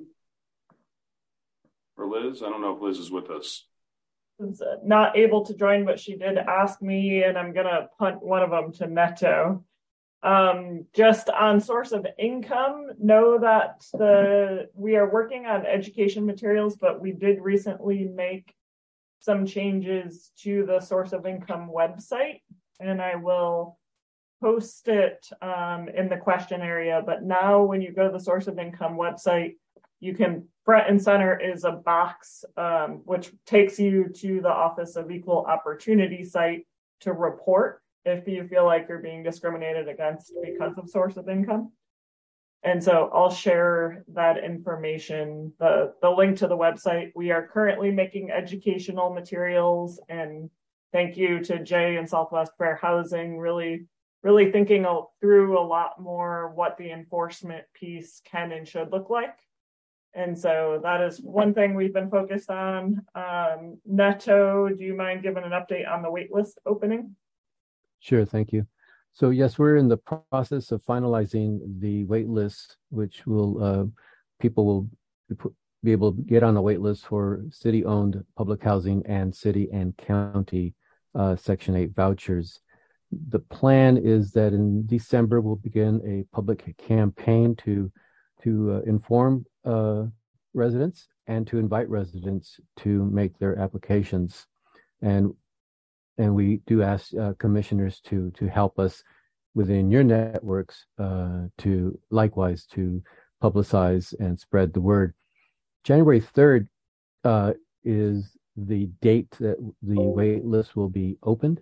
Or Liz? I don't know if Liz is with us. Was not able to join, but she did ask me, and I'm going to punt one of them to Neto. Um, just on source of income, know that the we are working on education materials, but we did recently make some changes to the source of income website, and I will post it um, in the question area. But now when you go to the source of income website, you can, front and center is a box um, which takes you to the Office of Equal Opportunity site to report if you feel like you're being discriminated against because of source of income. And so I'll share that information, the, the link to the website. We are currently making educational materials, and thank you to Jay and Southwest Fair Housing, really, really thinking through a lot more what the enforcement piece can and should look like. And so that is one thing we've been focused on. Um, Neto, do you mind giving an update on the waitlist opening? Sure, thank you. So yes, we're in the process of finalizing the wait list, which will uh, people will be able to get on a wait list for city-owned public housing and city and county uh, Section eight vouchers. The plan is that in December we'll begin a public campaign to to uh, inform uh, residents and to invite residents to make their applications, and and we do ask uh, commissioners to to help us within your networks uh, to likewise to publicize and spread the word. January third uh, is the date that the wait list will be opened.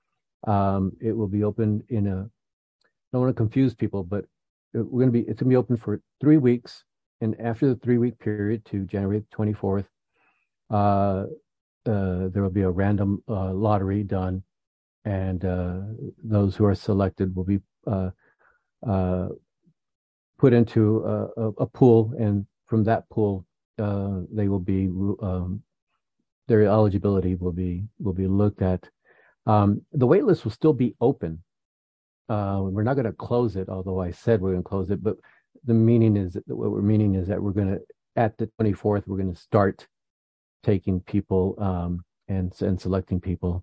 Um, it will be opened in a, I don't want to confuse people, but we're going to be, it's going to be open for three weeks. And after the three week period to January twenty-fourth, uh, uh, there will be a random uh, lottery done. And uh, those who are selected will be uh, uh, put into a, a pool. And from that pool, uh, they will be, um, their eligibility will be, will be looked at. Um, the wait list will still be open. Uh, we're not going to close it, although I said we're going to close it. But the meaning is, what we're meaning is that we're going to, at the twenty-fourth, we're going to start taking people um, and, and selecting people.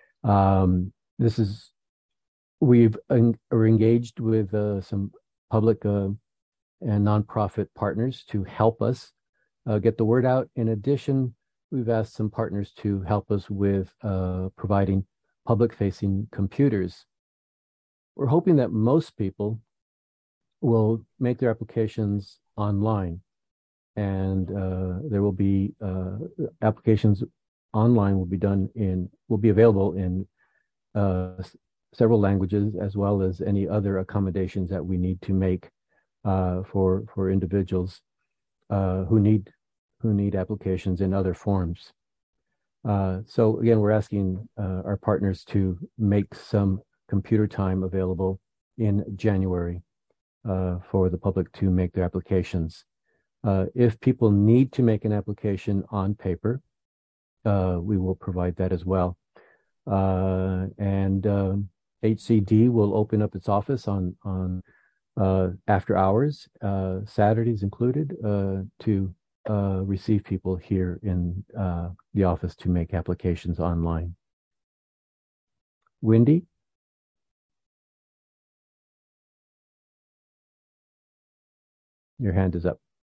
Um, this is, we've en- are engaged with uh, some public uh, and nonprofit partners to help us uh, get the word out. In addition, we've asked some partners to help us with uh, providing public-facing computers. We're hoping that most people will make their applications online, and uh, there will be uh, applications online will be done in will be available in uh, several languages, as well as any other accommodations that we need to make uh, for for individuals uh, who need who need applications in other forms. Uh, so again, we're asking uh, our partners to make some computer time available in January uh, for the public to make their applications. Uh, if people need to make an application on paper, uh, we will provide that as well. Uh, and um, H C D will open up its office on on uh, after hours, uh, Saturdays included, uh, to uh, receive people here in uh, the office to make applications online. Wendy? Your hand is up.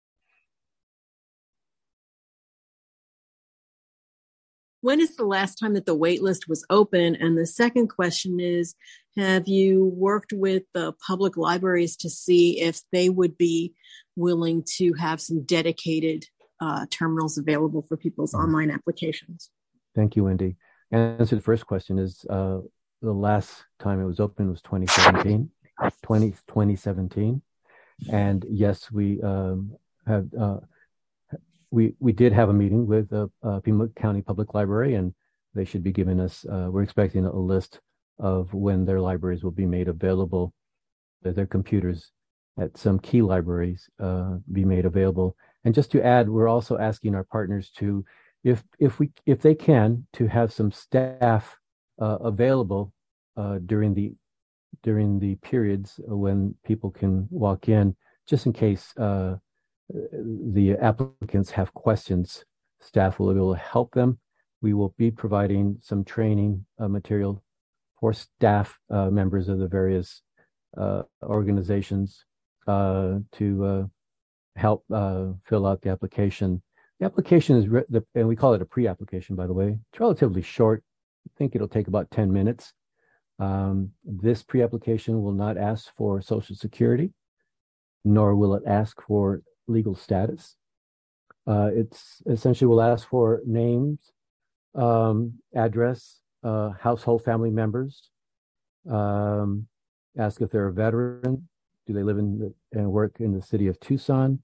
When is the last time that the wait list was open? And the second question is, have you worked with the public libraries to see if they would be willing to have some dedicated uh, terminals available for people's mm-hmm. online applications? Thank you, Wendy. Answer to the first question is uh, the last time it was open was twenty seventeen. twenty seventeen. And yes, we um, have uh, we we did have a meeting with the uh, Pima County Public Library, and they should be giving us. Uh, we're expecting a list of when their libraries will be made available, their computers at some key libraries uh, be made available. And just to add, we're also asking our partners to, if if we if they can, to have some staff uh, available uh, during the during the periods when people can walk in, just in case uh, the applicants have questions. Staff will be able to help them. We will be providing some training uh, material for staff uh, members of the various uh, organizations uh, to uh, help uh, fill out the application. The application is, re- the, and we call it a pre-application, by the way. It's relatively short. I think it'll take about ten minutes. Um, this pre-application will not ask for Social Security, nor will it ask for legal status. Uh, it's essentially will ask for names, um, address, uh, household family members, um, ask if they're a veteran, do they live in the, and work in the city of Tucson,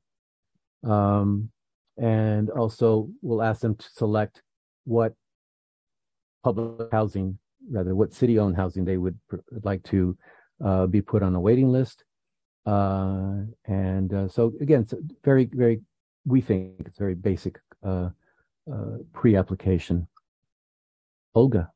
um, and also we'll ask them to select what public housing, rather what city-owned housing they would pr- like to uh, be put on a waiting list. Uh, and uh, so again, it's very, very, we think it's very basic uh, uh, pre-application. Olga.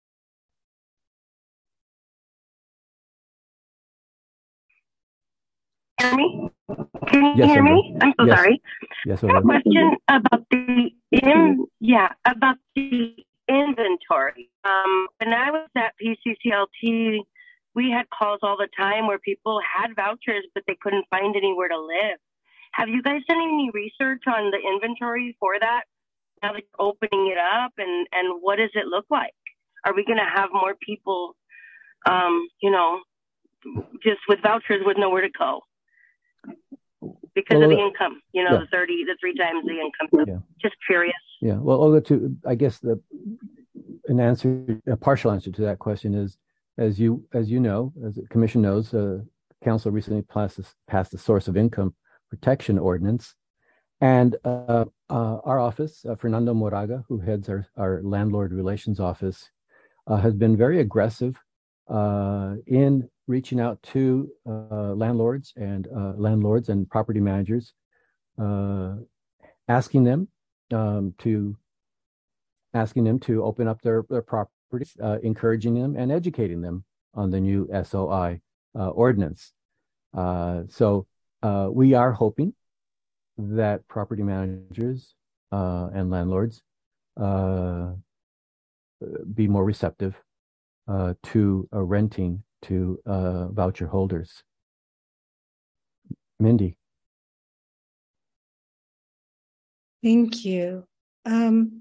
Hear me? Can you yes, hear Olga. me? I'm so yes. sorry. Yes, I have a question about the in, yeah, about the inventory. Um, when I was at P C C L T, we had calls all the time where people had vouchers, but they couldn't find anywhere to live. Have you guys done any research on the inventory for that? Now that you're opening it up, and, and what does it look like? Are we going to have more people, um, you know, just with vouchers with nowhere to go because well, of the income? You know, yeah. the thirty, the three times the income. So Yeah. Just curious. Yeah. Well, Olga, to I guess the an answer, a partial answer to that question is, as you as you know, as the Commission knows, uh, Council recently passed passed the Source of Income Protection Ordinance, and uh, uh, our office, uh, Fernando Moraga, who heads our our Landlord Relations Office, uh, has been very aggressive uh, in reaching out to uh, landlords and uh, landlords and property managers, uh, asking them um, to asking them to open up their their properties, uh, encouraging them and educating them on the new S O I uh, ordinance. Uh, so uh, we are hoping that property managers uh, and landlords uh, be more receptive uh, to uh, renting to uh, voucher holders. Mindy. Thank you. Um,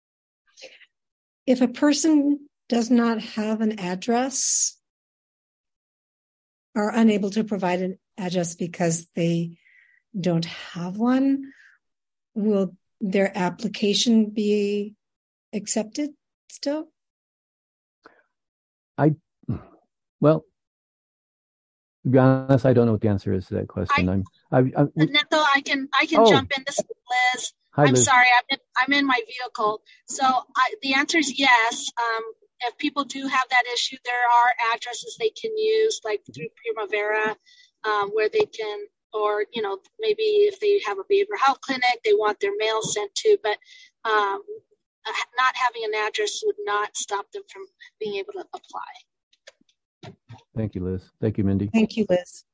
if a person does not have an address, are unable to provide an address because they don't have one, will their application be accepted still? I, well, to be honest, I don't know what the answer is to that question. I, I'm, I, I, we, Neto, I can, I can oh. jump in. This is Liz. Hi, I'm Liz. sorry, I'm in, I'm in my vehicle. So I, the answer is yes. Um, if people do have that issue, there are addresses they can use, like through Primavera, um, where they can, or, you know, maybe if they have a behavioral health clinic, they want their mail sent to, but um, not having an address would not stop them from being able to apply. Thank you, Liz. Thank you, Mindy. Thank you, Liz.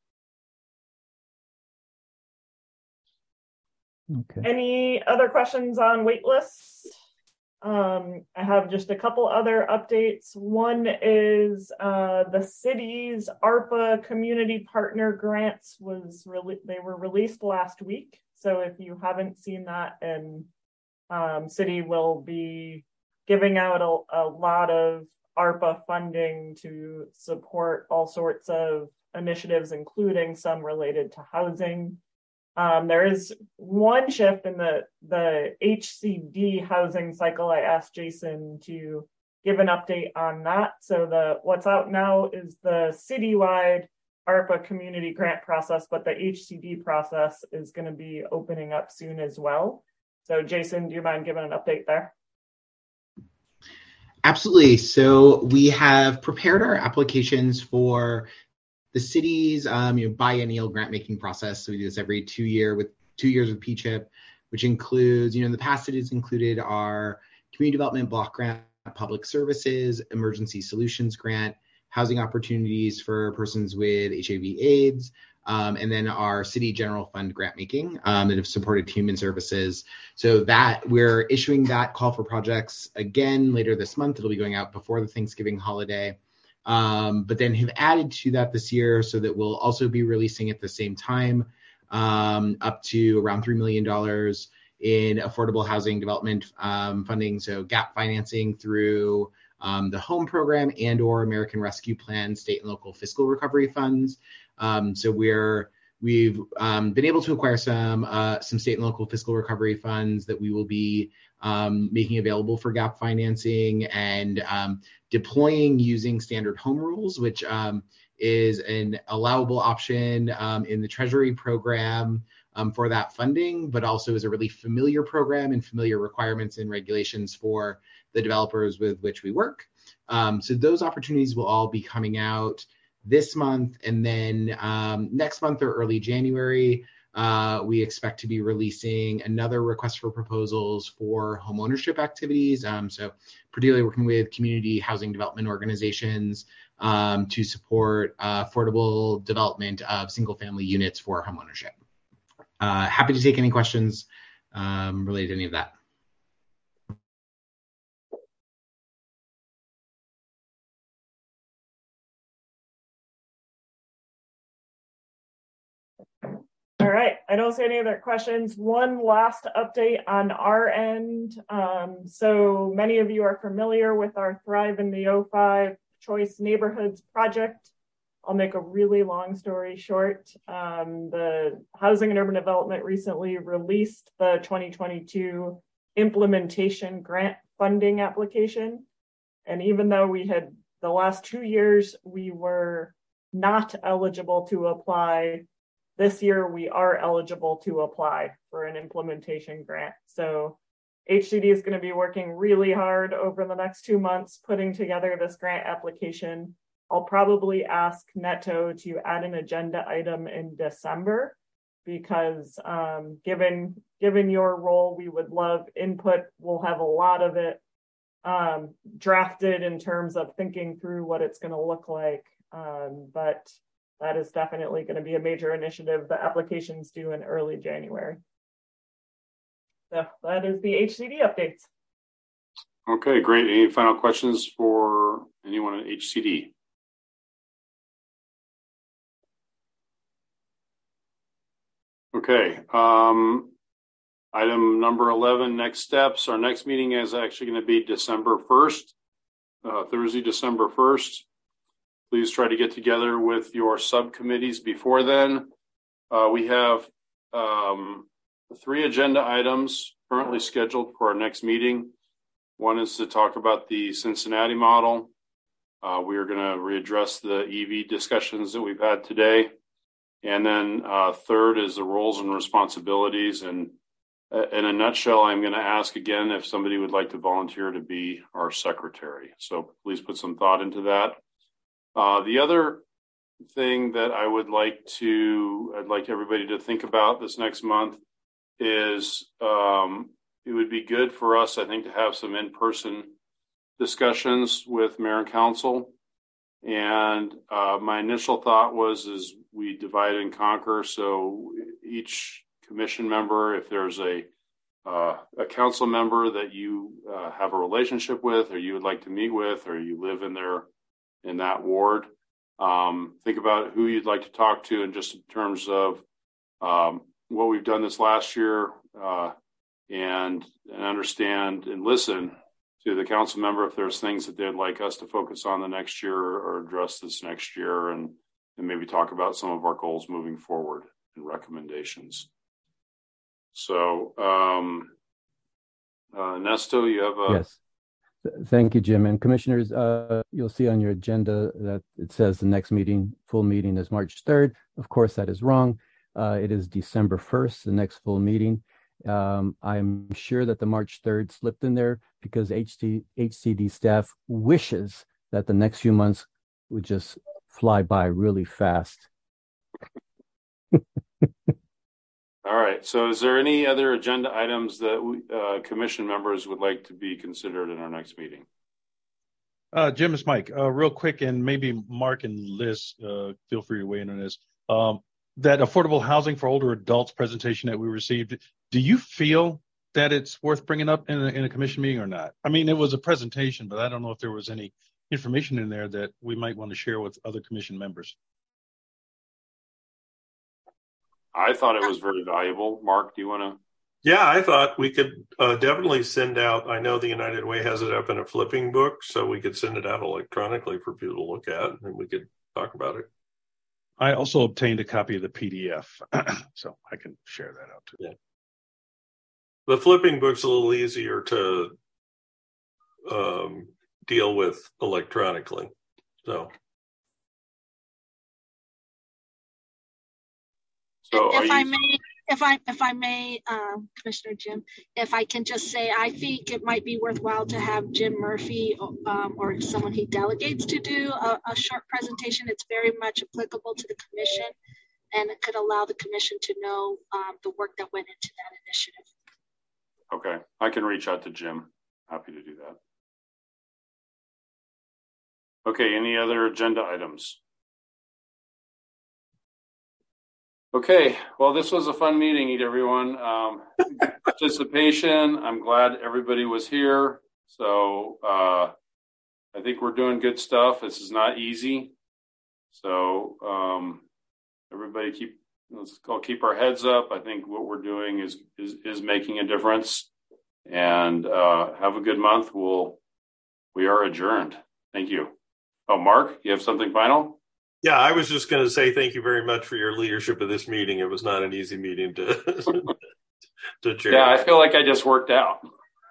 Okay. Any other questions on wait lists? Um, I have just a couple other updates. One is uh, the city's ARPA community partner grants was really they were released last week. So if you haven't seen that, and um, city will be giving out a, a lot of ARPA funding to support all sorts of initiatives, including some related to housing. Um, there is one shift in the, the H C D housing cycle. I asked Jason to give an update on that. So the what's out now is the citywide ARPA community grant process, but the H C D process is going to be opening up soon as well. So Jason, do you mind giving an update there? Absolutely. So we have prepared our applications for the city's um, you know, biennial grant making process. So we do this every two year with two years with P CHIP, which includes, you know, in the past it has included our community development block grant, public services, emergency solutions grant, housing opportunities for persons with H I V AIDS, um, and then our city general fund grant making um, that have supported human services. So that we're issuing that call for projects again later this month. It'll be going out before the Thanksgiving holiday. Um, but then have added to that this year so that we'll also be releasing at the same time um, up to around three million dollars in affordable housing development um, funding, so gap financing through um, the HOME program and or American Rescue Plan state and local fiscal recovery funds. Um, so we're we've um, been able to acquire some uh, some state and local fiscal recovery funds that we will be um, making available for gap financing and um, deploying using standard home rules, which um, is an allowable option um, in the Treasury program um, for that funding, but also is a really familiar program and familiar requirements and regulations for the developers with which we work. Um, so those opportunities will all be coming out this month, and then um, next month or early January, uh, we expect to be releasing another request for proposals for homeownership activities. Um, so particularly working with community housing development organizations um, to support uh, affordable development of single family units for homeownership. Uh, happy to take any questions um, related to any of that. All right, I don't see any other questions. One last update on our end. Um, so many of you are familiar with our Thrive in the O five Choice Neighborhoods project. I'll make a really long story short. Um, the Housing and Urban Development recently released the twenty twenty-two implementation grant funding application. And even though we had the last two years, we were not eligible to apply, this year, we are eligible to apply for an implementation grant. So H C D is going to be working really hard over the next two months, putting together this grant application. I'll probably ask Neto to add an agenda item in December because um, given, given your role, we would love input. We'll have a lot of it um, drafted in terms of thinking through what it's going to look like. Um, but that is definitely going to be a major initiative. The application's due in early January. So that is the H C D updates. Okay, great. Any final questions for anyone at H C D? Okay. Um, Item number eleven, next steps. Our next meeting is actually going to be December first, uh, Thursday, December first. Please try to get together with your subcommittees before then. Uh, we have um, three agenda items currently scheduled for our next meeting. One is to talk about the Cincinnati model. Uh, we are going to readdress the E V discussions that we've had today. And then uh, third is the roles and responsibilities. And uh, in a nutshell, I'm going to ask again if somebody would like to volunteer to be our secretary. So please put some thought into that. Uh, the other thing that I would like to, I'd like everybody to think about this next month is um, it would be good for us, I think, to have some in-person discussions with mayor and council. And uh, my initial thought was, is we divide and conquer. So each commission member, if there's a uh, a council member that you uh, have a relationship with, or you would like to meet with, or you live in their in that ward, um, think about who you'd like to talk to, and just in terms of um, what we've done this last year, uh, and and understand and listen to the council member if there's things that they'd like us to focus on the next year or address this next year, and, and maybe talk about some of our goals moving forward and recommendations. So, um, uh, Nesto, you have a... Yes. Thank you, Jim. And commissioners, uh, you'll see on your agenda that it says the next meeting, full meeting is March third. Of course, that is wrong. Uh, it is December first, the next full meeting. Um, I'm sure that the March third slipped in there because H C D staff wishes that the next few months would just fly by really fast. All right. So is there any other agenda items that we, uh, commission members would like to be considered in our next meeting? Uh, Jim, it's Mike. Uh, real quick, and maybe Mark and Liz, uh, feel free to weigh in on this. Um, that affordable housing for older adults presentation that we received, do you feel that it's worth bringing up in a, in a commission meeting or not? I mean, it was a presentation, but I don't know if there was any information in there that we might want to share with other commission members. I thought it was very valuable. Mark, do you want to? Yeah, I thought we could uh, definitely send out, I know the United Way has it up in a flipping book, so we could send it out electronically for people to look at, and we could talk about it. I also obtained a copy of the P D F, so I can share that out too. Yeah. The flipping book's a little easier to um, deal with electronically. So, so if you... I may, if I if I may, um, Commissioner Jim, if I can just say, I think it might be worthwhile to have Jim Murphy um, or someone he delegates to do a, a short presentation. It's very much applicable to the commission, and it could allow the commission to know um, the work that went into that initiative. Okay, I can reach out to Jim. Happy to do that. Okay, any other agenda items? Okay, well, this was a fun meeting, everyone. Um, participation, I'm glad everybody was here. So uh, I think we're doing good stuff. This is not easy. So um, everybody keep, let's all keep our heads up. I think what we're doing is is, is making a difference. And uh, have a good month. We'll, we are adjourned. Thank you. Oh, Mark, you have something final? Yeah, I was just going to say thank you very much for your leadership of this meeting. It was not an easy meeting to to chair. Yeah, I feel like I just worked out.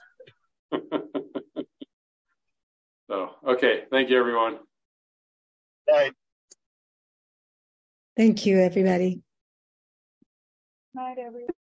So, okay. Thank you, everyone. Bye. Thank you, everybody. Night, everyone.